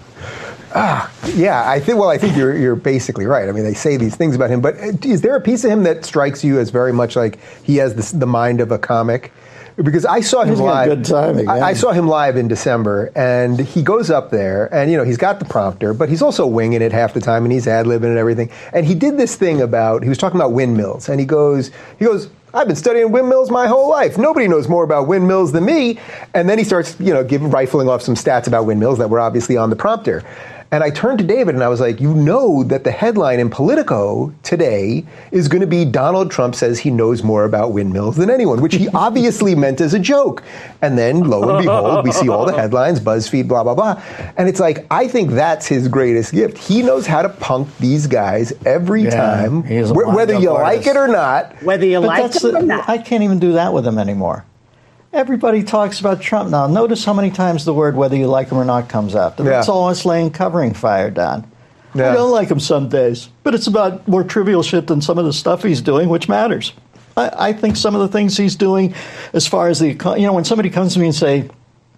Ah, yeah, I think. Well, I think you're you're basically right. I mean, they say these things about him, but is there a piece of him that strikes you as very much like he has this, the mind of a comic? Because I saw him He's got live. good timing, I, yeah. I saw him live in December, and he goes up there, and you know he's got the prompter, but he's also winging it half the time, and he's ad libbing and everything. And he did this thing about he was talking about windmills, and he goes, he goes. I've been studying windmills my whole life. Nobody knows more about windmills than me. And then he starts, you know, giving rifling off some stats about windmills that were obviously on the prompter. And I turned to David and I was like, you know that the headline in Politico today is going to be Donald Trump says he knows more about windmills than anyone, which he obviously meant as a joke. And then lo and behold, we see all the headlines, BuzzFeed, blah, blah, blah. And it's like, I think that's his greatest gift. He knows how to punk these guys every Yeah, time, he's a wh- whether wind-up you like artist. it or not. Whether you But like that's it or the- not. I can't even do that with him anymore. Everybody talks about Trump now. Notice how many times the word whether you like him or not comes up. That's Yeah. almost laying covering fire down. Yeah. I don't like him some days, but it's about more trivial shit than some of the stuff he's doing, which matters. I, I think some of the things he's doing as far as the, eco- you know, when somebody comes to me and say,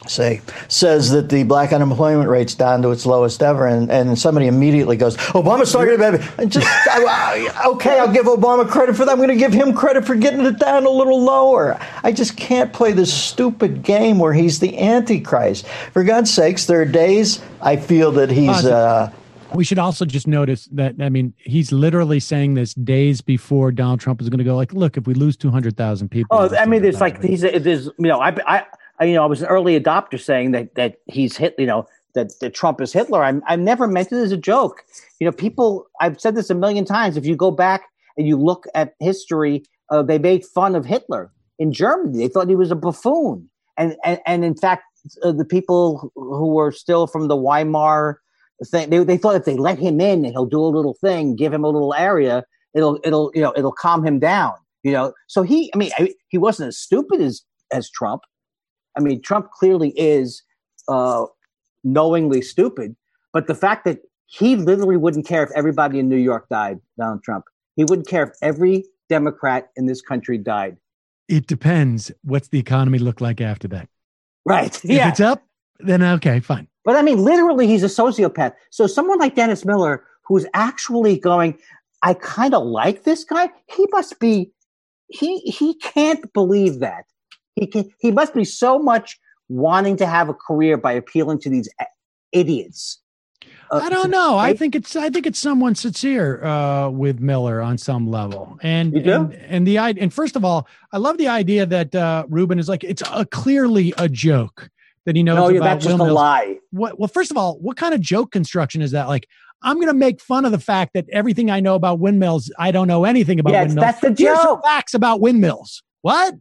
say, says that the black unemployment rate's down to its lowest ever, and, and somebody immediately goes, Obama's talking about it. And just, I, I, okay, I'll give Obama credit for that. I'm going to give him credit for getting it down a little lower. I just can't play this stupid game where he's the Antichrist. For God's sakes, there are days I feel that he's... Uh, we should also just notice that, I mean, he's literally saying this days before Donald Trump is going to go like, look, if we lose two hundred thousand people... Oh, I mean, it's like, he's, there's, you know, I... I I, you know, I was an early adopter saying that that he's hit, you know, that, that Trump is Hitler. I'm, I've never meant it as a joke. You know, people, I've said this a million times. If you go back and you look at history, uh, they made fun of Hitler in Germany. They thought he was a buffoon. And, and, and in fact, uh, the people who were still from the Weimar thing, they, they thought if they let him in and he'll do a little thing, give him a little area, it'll, it'll, you know, it'll calm him down, you know? So he, I mean, I, he wasn't as stupid as, as Trump. I mean, Trump clearly is uh, knowingly stupid, but the fact that he literally wouldn't care if everybody in New York died, Donald Trump. He wouldn't care if every Democrat in this country died. It depends. What's the economy look like after that? Right. If yeah. it's up, then okay, fine. But I mean, literally, he's a sociopath. So someone like Dennis Miller, who's actually going, I kind of like this guy. He must be, he he can't believe that. He can, he must be so much wanting to have a career by appealing to these idiots. Uh, I don't know. I think it's I think it's someone sincere uh, with Miller on some level. And you do? and, and the and first of all, I love the idea that uh, Rubin is like it's a, clearly a joke that he knows no, about. No, that's just windmills. a lie. What? Well, first of all, what kind of joke construction is that? Like, I'm going to make fun of the fact that everything I know about windmills, I don't know anything about yes, windmills. That's the Here's joke. some facts about windmills. What?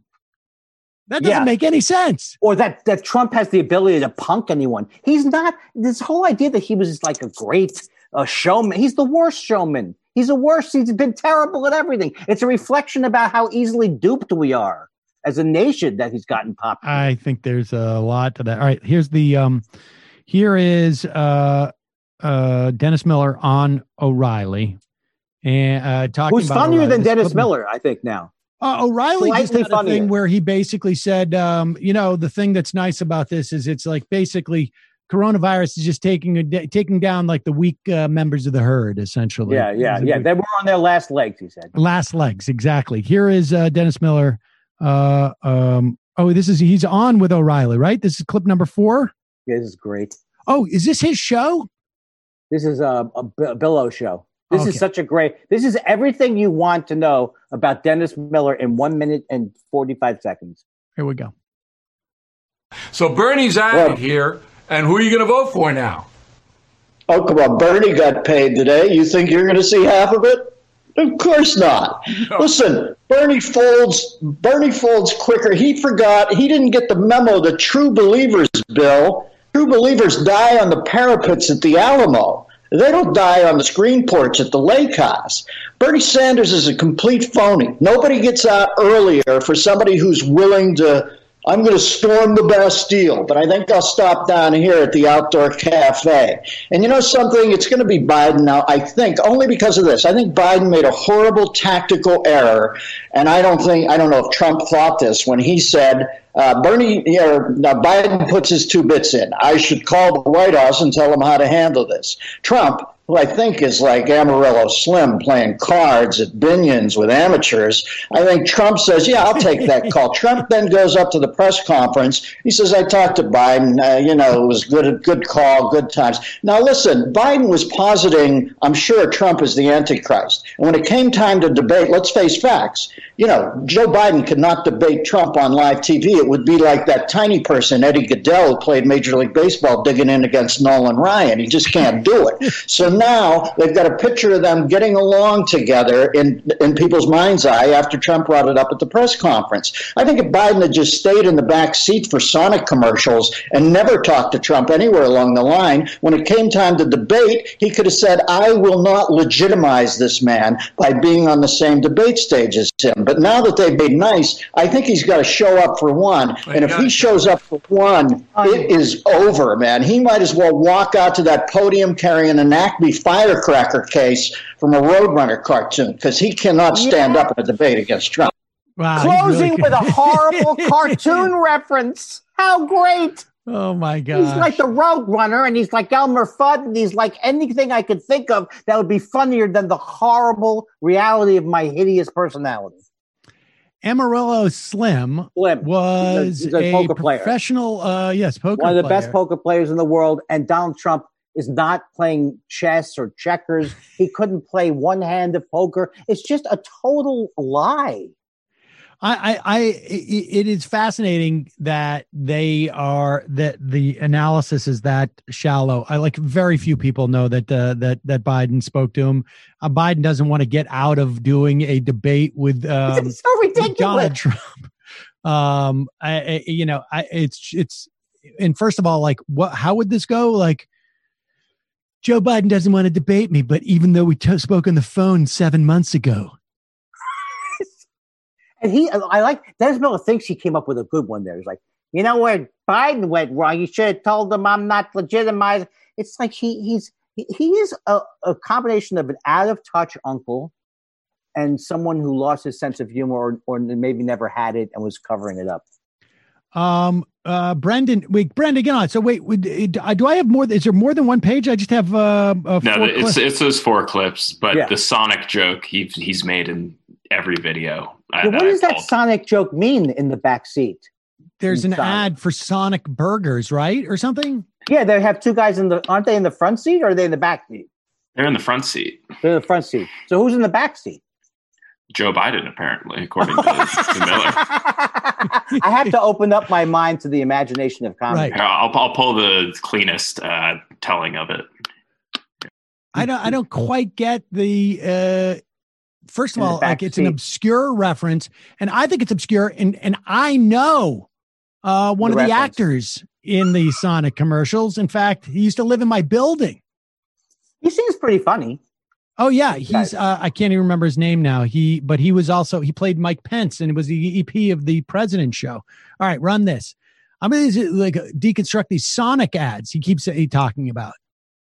That doesn't yeah. make any sense. Or that, that Trump has the ability to punk anyone. He's not. This whole idea that he was like a great uh, showman. He's the worst showman. He's the worst. He's been terrible at everything. It's a reflection about how easily duped we are as a nation that he's gotten popular. I think there's a lot to that. All right, here's the um, here is uh, uh, Dennis Miller on O'Reilly, and uh, talking who's about funnier O'Reilly. than Dennis Miller, I think now. Uh, O'Reilly Slightly just had a funnier. thing where he basically said, um, you know, the thing that's nice about this is it's like basically coronavirus is just taking a, taking down like the weak uh, members of the herd, essentially. Yeah, yeah, yeah. They were on their last legs, he said. Last legs, exactly. Here is uh, Dennis Miller. Uh, um, oh, this is he's on with O'Reilly, right? This is clip number four. Yeah, this is great. Oh, is this his show? This is a, a, a Billo show. This Okay. is such a great, this is everything you want to know about Dennis Miller in one minute and forty-five seconds. Here we go. So Bernie's out here, and who are you going to vote for now? Oh, come on. Bernie got paid today. You think you're going to see half of it? Of course not. No. Listen, Bernie folds, Bernie folds quicker. He forgot, he didn't get the memo, the true believers, Bill. True believers die on the parapets at the Alamo. They don't die on the screen porch at the lake house. Bernie Sanders is a complete phony. Nobody gets out earlier for somebody who's willing to, I'm going to storm the Bastille, but I think I'll stop down here at the outdoor cafe. And you know something? It's going to be Biden now, I think, only because of this. I think Biden made a horrible tactical error, and I don't think, I don't know if Trump thought this when he said, Uh, Bernie, you know, now Biden puts his two bits in. I should call the White House and tell them how to handle this. Trump, who I think is like Amarillo Slim playing cards at Binion's with amateurs, I think Trump says, yeah, I'll take that call. Trump then goes up to the press conference. He says, I talked to Biden. Uh, you know, it was good, good call, good times. Now, listen, Biden was positing, I'm sure Trump is the Antichrist. And when it came time to debate, let's face facts. You know, Joe Biden could not debate Trump on live T V. It would be like that tiny person, Eddie Goodell, who played Major League Baseball, digging in against Nolan Ryan. He just can't do it. So now they've got a picture of them getting along together in, in people's mind's eye after Trump brought it up at the press conference. I think if Biden had just stayed in the back seat for Sonic commercials and never talked to Trump anywhere along the line, when it came time to debate, he could have said, I will not legitimize this man by being on the same debate stage as him. But now that they've made nice, I think he's got to show up for one. And if he shows up for one, it is over, man. He might as well walk out to that podium carrying an Acme firecracker case from a Roadrunner cartoon, because he cannot stand yeah. up in a debate against Trump. Wow, Closing really with a horrible cartoon reference. How great. Oh my God! He's like the Road Runner, and he's like Elmer Fudd, and he's like anything I could think of that would be funnier than the horrible reality of my hideous personality. Amarillo Slim, Slim. was he's a, he's a, a poker player. professional, uh, yes, poker one of the player. best poker players in the world, and Donald Trump is not playing chess or checkers. He couldn't play one hand of poker. It's just a total lie. I, I, I, it is fascinating that they are that the analysis is that shallow. I like very few people know that uh, that that Biden spoke to him. Uh, Biden doesn't want to get out of doing a debate with, um, it's so ridiculous. with Donald Trump. Um, I, I, you know, I, it's it's and first of all, like, what? How would this go? Like, Joe Biden doesn't want to debate me, but even though we t- spoke on the phone seven months ago. And he, I like, Dennis Miller thinks he came up with a good one there. He's like, you know where Biden went wrong? You should have told him I'm not legitimized. It's like he he's he, he is a, a combination of an out of touch uncle and someone who lost his sense of humor or, or maybe never had it and was covering it up. Um, uh, Brendan, wait, Brendan, get on. So wait, do I have more? Is there more than one page? I just have, uh, uh no, it's, it's those four clips, but yeah. the Sonic joke he he's made in every video. Yeah, what does that Sonic joke mean in the back seat? There's an ad for Sonic Burgers, right? Or something? Yeah, they have two guys in the, aren't they in the front seat or are they in the back seat? They're in the front seat. They're in the front seat. So who's in the back seat? Joe Biden, apparently, according to, to Miller. I have to open up my mind to the imagination of comedy. Right. Here, I'll, I'll pull the cleanest uh, telling of it. I don't. I don't quite get the. Uh, first of In all, like it's seat. An obscure reference, and I think it's obscure. And and I know uh, one the of the reference. actors in the Sonic commercials. In fact, he used to live in my building. He seems pretty funny. Oh yeah, he's. Uh, I can't even remember his name now. He, but he was also he played Mike Pence, and it was the E P of the President Show. All right, run this. I'm going to like deconstruct these Sonic ads. He keeps he talking about.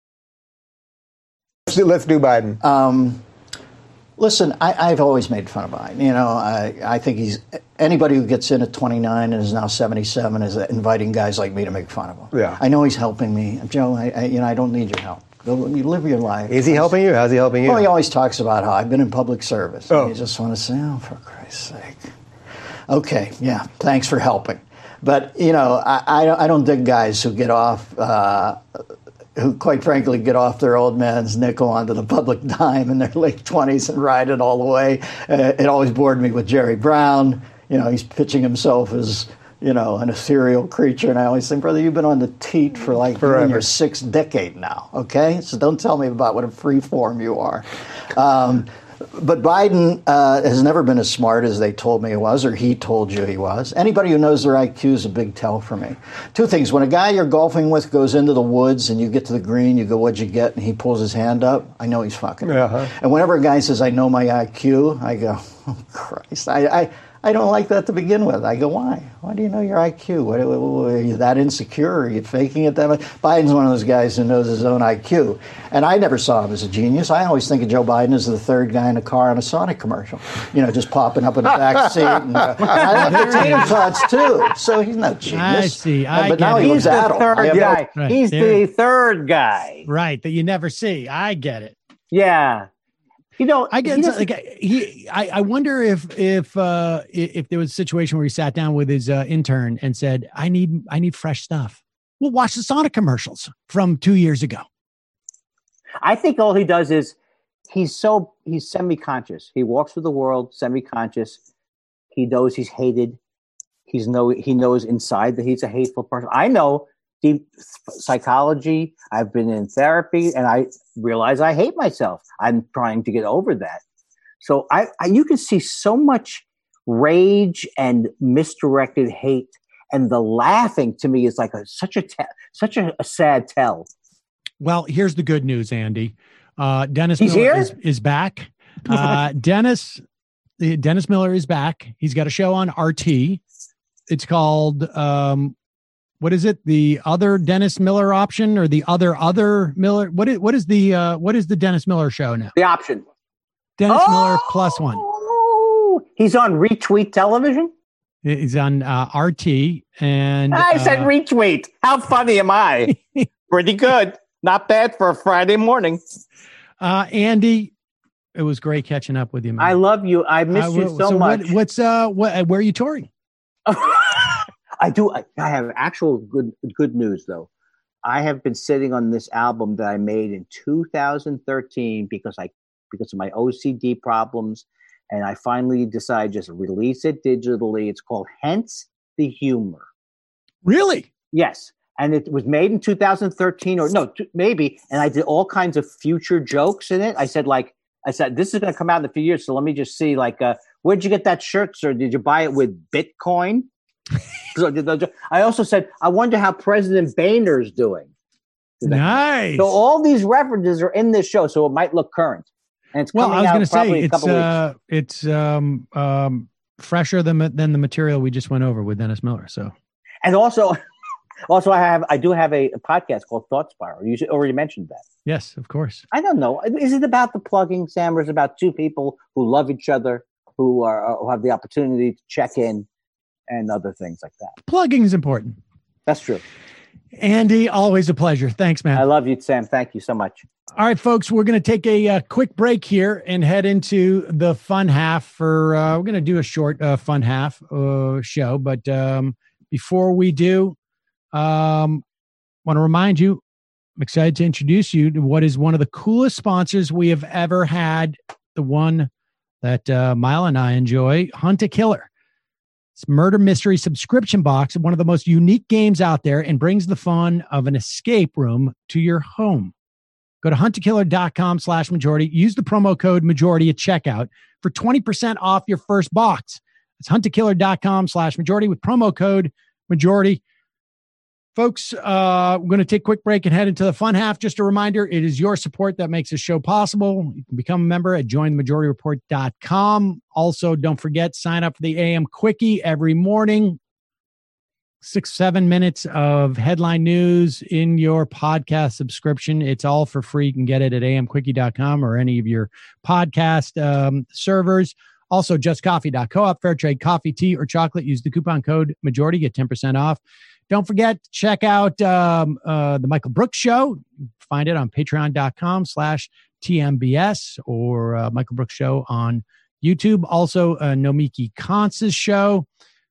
Let's do, let's do Biden. Um, listen, I, I've always made fun of Biden. You know, I, I think he's anybody who gets in at twenty-nine and is now seventy-seven is inviting guys like me to make fun of him. Yeah, I know he's helping me, Joe. I, I you know I don't need your help. Go, you live your life. Is he helping you? How's he helping you? Well, he always talks about how I've been in public service. Oh. And you just want to say, oh, for Christ's sake. Okay, yeah, thanks for helping. But, you know, I, I, I don't dig guys who get off, uh, who quite frankly get off their old man's nickel onto the public dime in their late twenties and ride it all the way. Uh, it always bored me with Jerry Brown. You know, he's pitching himself as... you know, an ethereal creature. And I always think, brother, you've been on the teat for like Forever. your sixth decade now, okay? So don't tell me about what a free form you are. Um, but Biden uh, has never been as smart as they told me he was, or he told you he was. Anybody who knows their I Q is a big tell for me. Two things. When a guy you're golfing with goes into the woods and you get to the green, you go, what'd you get? And he pulls his hand up, I know he's fucking. Uh-huh. And whenever a guy says, I know my I Q, I go, oh, Christ. I... I I don't like that to begin with. I go, why? Why do you know your I Q? What, what, what, are you that insecure? Are you faking it that much? Biden's one of those guys who knows his own I Q. And I never saw him as a genius. I always think of Joe Biden as the third guy in a car on a Sonic commercial. You know, just popping up in the back seat. And, uh, and I like the tater tots, too. So he's not genius. I see. I uh, but get now it. he He's looks the at him. third I have guy. no- Right, He's there. the third guy. Right, that you never see. I get it. Yeah. You know, I get he doesn't- like he. I, I wonder if if uh, if there was a situation where he sat down with his uh, intern and said, "I need I need fresh stuff." Well, watch the Sonic commercials from two years ago. I think all he does is he's so he's semi-conscious. He walks through the world semi-conscious. He knows he's hated. He's know he knows inside that he's a hateful person. I know deep psychology. I've been in therapy, and I realize I hate myself. I'm trying to get over that. So I, I you can see so much rage and misdirected hate, and the laughing to me is like a such a te- such a, a sad tell. Well, here's the good news, Andy. Uh, Dennis He's Miller here? is, is back. Uh, Dennis Dennis Miller is back. He's got a show on R T. It's called um, what is it? The other Dennis Miller option, or the other other Miller? What is what is the uh, what is the Dennis Miller show now? The option. Dennis Oh! Miller plus one. He's on Retweet Television. He's on uh, R T. And I said uh, retweet. How funny am I? Pretty good. Not bad for a Friday morning. Uh, Andy, it was great catching up with you, man. I love you. I miss uh, you so, so much. What, what's uh, what? Where are you touring? I do. I, I have actual good good news though. I have been sitting on this album that I made in two thousand thirteen because I because of my O C D problems, and I finally decided just release it digitally. It's called Hence the Humor. Really? Yes. And it was made in two thousand thirteen or no, t- maybe. And I did all kinds of future jokes in it. I said, like, I said, this is going to come out in a few years. So let me just see, like, uh, where'd you get that shirt, sir? Did you buy it with Bitcoin? So I, did those, I also said, I wonder how President Boehner's doing. Nice. So all these references are in this show, so it might look current. And it's well, coming I was out going to probably say a it's couple uh, weeks. it's um, um, fresher than than the material we just went over with Dennis Miller. So, and also, also I have I do have a, a podcast called Thought Spiral. You already mentioned that. Yes, of course. I don't know. Is it about the plugging, Sam, or is it about two people who love each other, who are who have the opportunity to check in, and other things like that? Plugging is important. That's true. Andy, always a pleasure. Thanks, man. I love you, Sam. Thank you so much. All right, folks, we're going to take a, uh quick break here and head into the fun half for, uh, we're going to do a short uh, fun half uh, show. But um, before we do, um, want to remind you, I'm excited to introduce you to what is one of the coolest sponsors we have ever had. The one that uh, Mile and I enjoy, Hunt a Killer. It's murder mystery subscription box, one of the most unique games out there, and brings the fun of an escape room to your home. Go to huntakiller.com slash majority. Use the promo code majority at checkout for twenty percent off your first box. It's huntakiller.com slash majority with promo code majority. Folks, uh, we're going to take a quick break and head into the fun half. Just a reminder, it is your support that makes this show possible. You can become a member at join the majority report dot com. Also, don't forget, sign up for the A M Quickie every morning. Six, seven minutes of headline news in your podcast subscription. It's all for free. You can get it at a m quickie dot com or any of your podcast um, servers. Also, just coffee dot coop, fair trade coffee, tea, or chocolate. Use the coupon code majority, get ten percent off. Don't forget to check out um, uh, the Michael Brooks Show. Find it on patreon.com slash TMBS or uh, Michael Brooks Show on YouTube. Also, uh, Nomiki Kontz's show.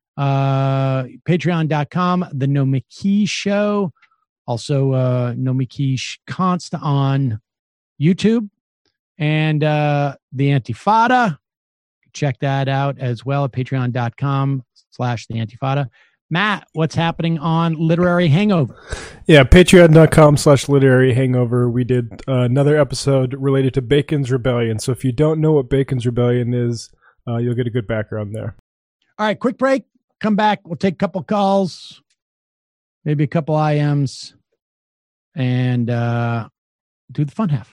Uh, patreon.com, the Nomiki Show. Also, uh, Nomiki Konst on YouTube. And uh, the Antifada. Check that out as well at patreon.com slash the Antifada. Matt, what's happening on Literary Hangover? Yeah, patreon.com slash literary hangover. We did uh, another episode related to Bacon's Rebellion. So if you don't know what Bacon's Rebellion is, uh, you'll get a good background there. All right, quick break. Come back. We'll take a couple calls, maybe a couple I Ms, and uh, do the fun half.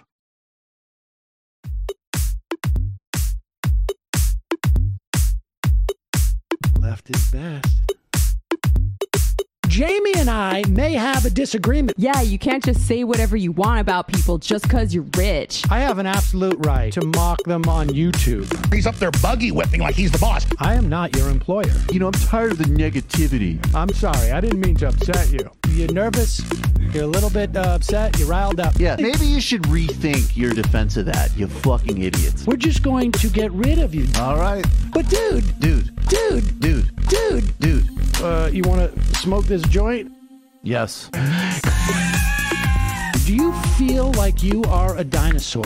Left is best. Jamie and I may have a disagreement. Yeah, you can't just say whatever you want about people just because you're rich. I have an absolute right to mock them on YouTube. He's up there buggy whipping like he's the boss. I am not your employer. You know, I'm tired of the negativity. I'm sorry. I didn't mean to upset you. You're nervous. You're a little bit uh, upset. You're riled up. Yeah, maybe you should rethink your defense of that, you fucking idiots. We're just going to get rid of you. All right. But dude. Dude. Dude. Dude. Dude. Dude. Uh, you want to smoke this joint? Yes. Do you feel like you are a dinosaur?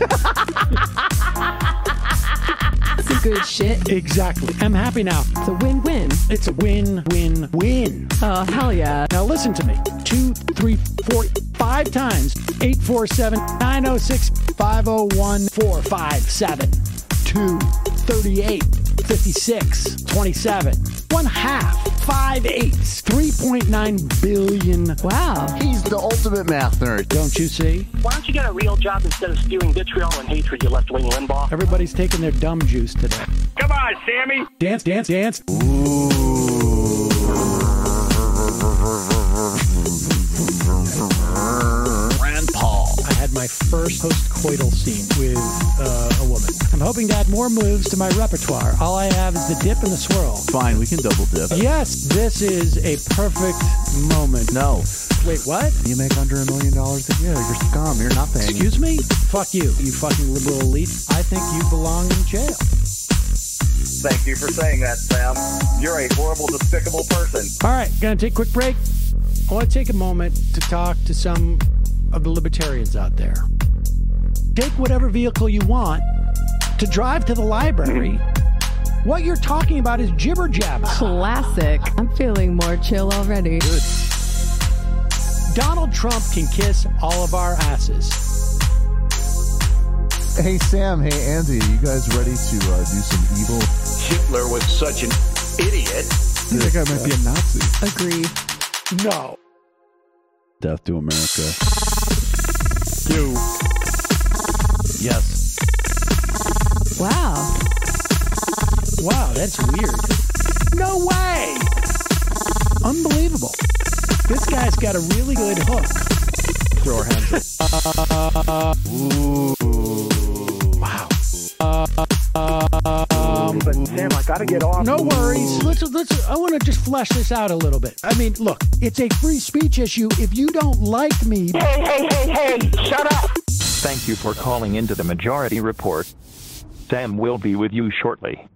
Some good shit. Exactly. I'm happy now. It's a win-win. It's a win-win-win. Oh, hell yeah. Now listen to me. Two, three, four, five times. eight four seven, nine oh six, five oh one, four five seven, two, thirty-eight, fifty-six, twenty-seven. One half. Five eighths. three point nine billion. Wow. He's the ultimate math nerd. Don't you see? Why don't you get a real job instead of spewing vitriol and hatred, you left-wing Limbaugh? Everybody's taking their dumb juice today. Come on, Sammy. Dance, dance, dance. Ooh. Rand Paul. I had my my first post-coital scene with uh, a woman. I'm hoping to add more moves to my repertoire. All I have is the dip and the swirl. Fine, we can double dip. Yes, this is a perfect moment. No. Wait, what? You make under a million dollars a year. You're scum. You're not paying. Excuse me? Fuck you, you fucking liberal elite. I think you belong in jail. Thank you for saying that, Sam. You're a horrible, despicable person. All right, gonna take a quick break. I want to take a moment to talk to some of the libertarians out there. Take whatever vehicle you want to drive to the library. What you're talking about is jibber jabber. Classic. I'm feeling more chill already. Good. Donald Trump can kiss all of our asses. Hey, Sam. Hey, Andy. You guys ready to uh, do some evil? Hitler was such an idiot. That guy might be a Nazi. Agree. No. Death to America. You. Yes. Wow. Wow, that's weird. No way! Unbelievable. This guy's got a really good hook. Throw our hands up. Ooh. Wow. Um, but Sam, I gotta get off. No worries. Let's let's. I want to just flesh this out a little bit. I mean, look, it's a free speech issue. If you don't like me, hey, hey, hey, hey, shut up! Thank you for calling into the Majority Report. Sam will be with you shortly.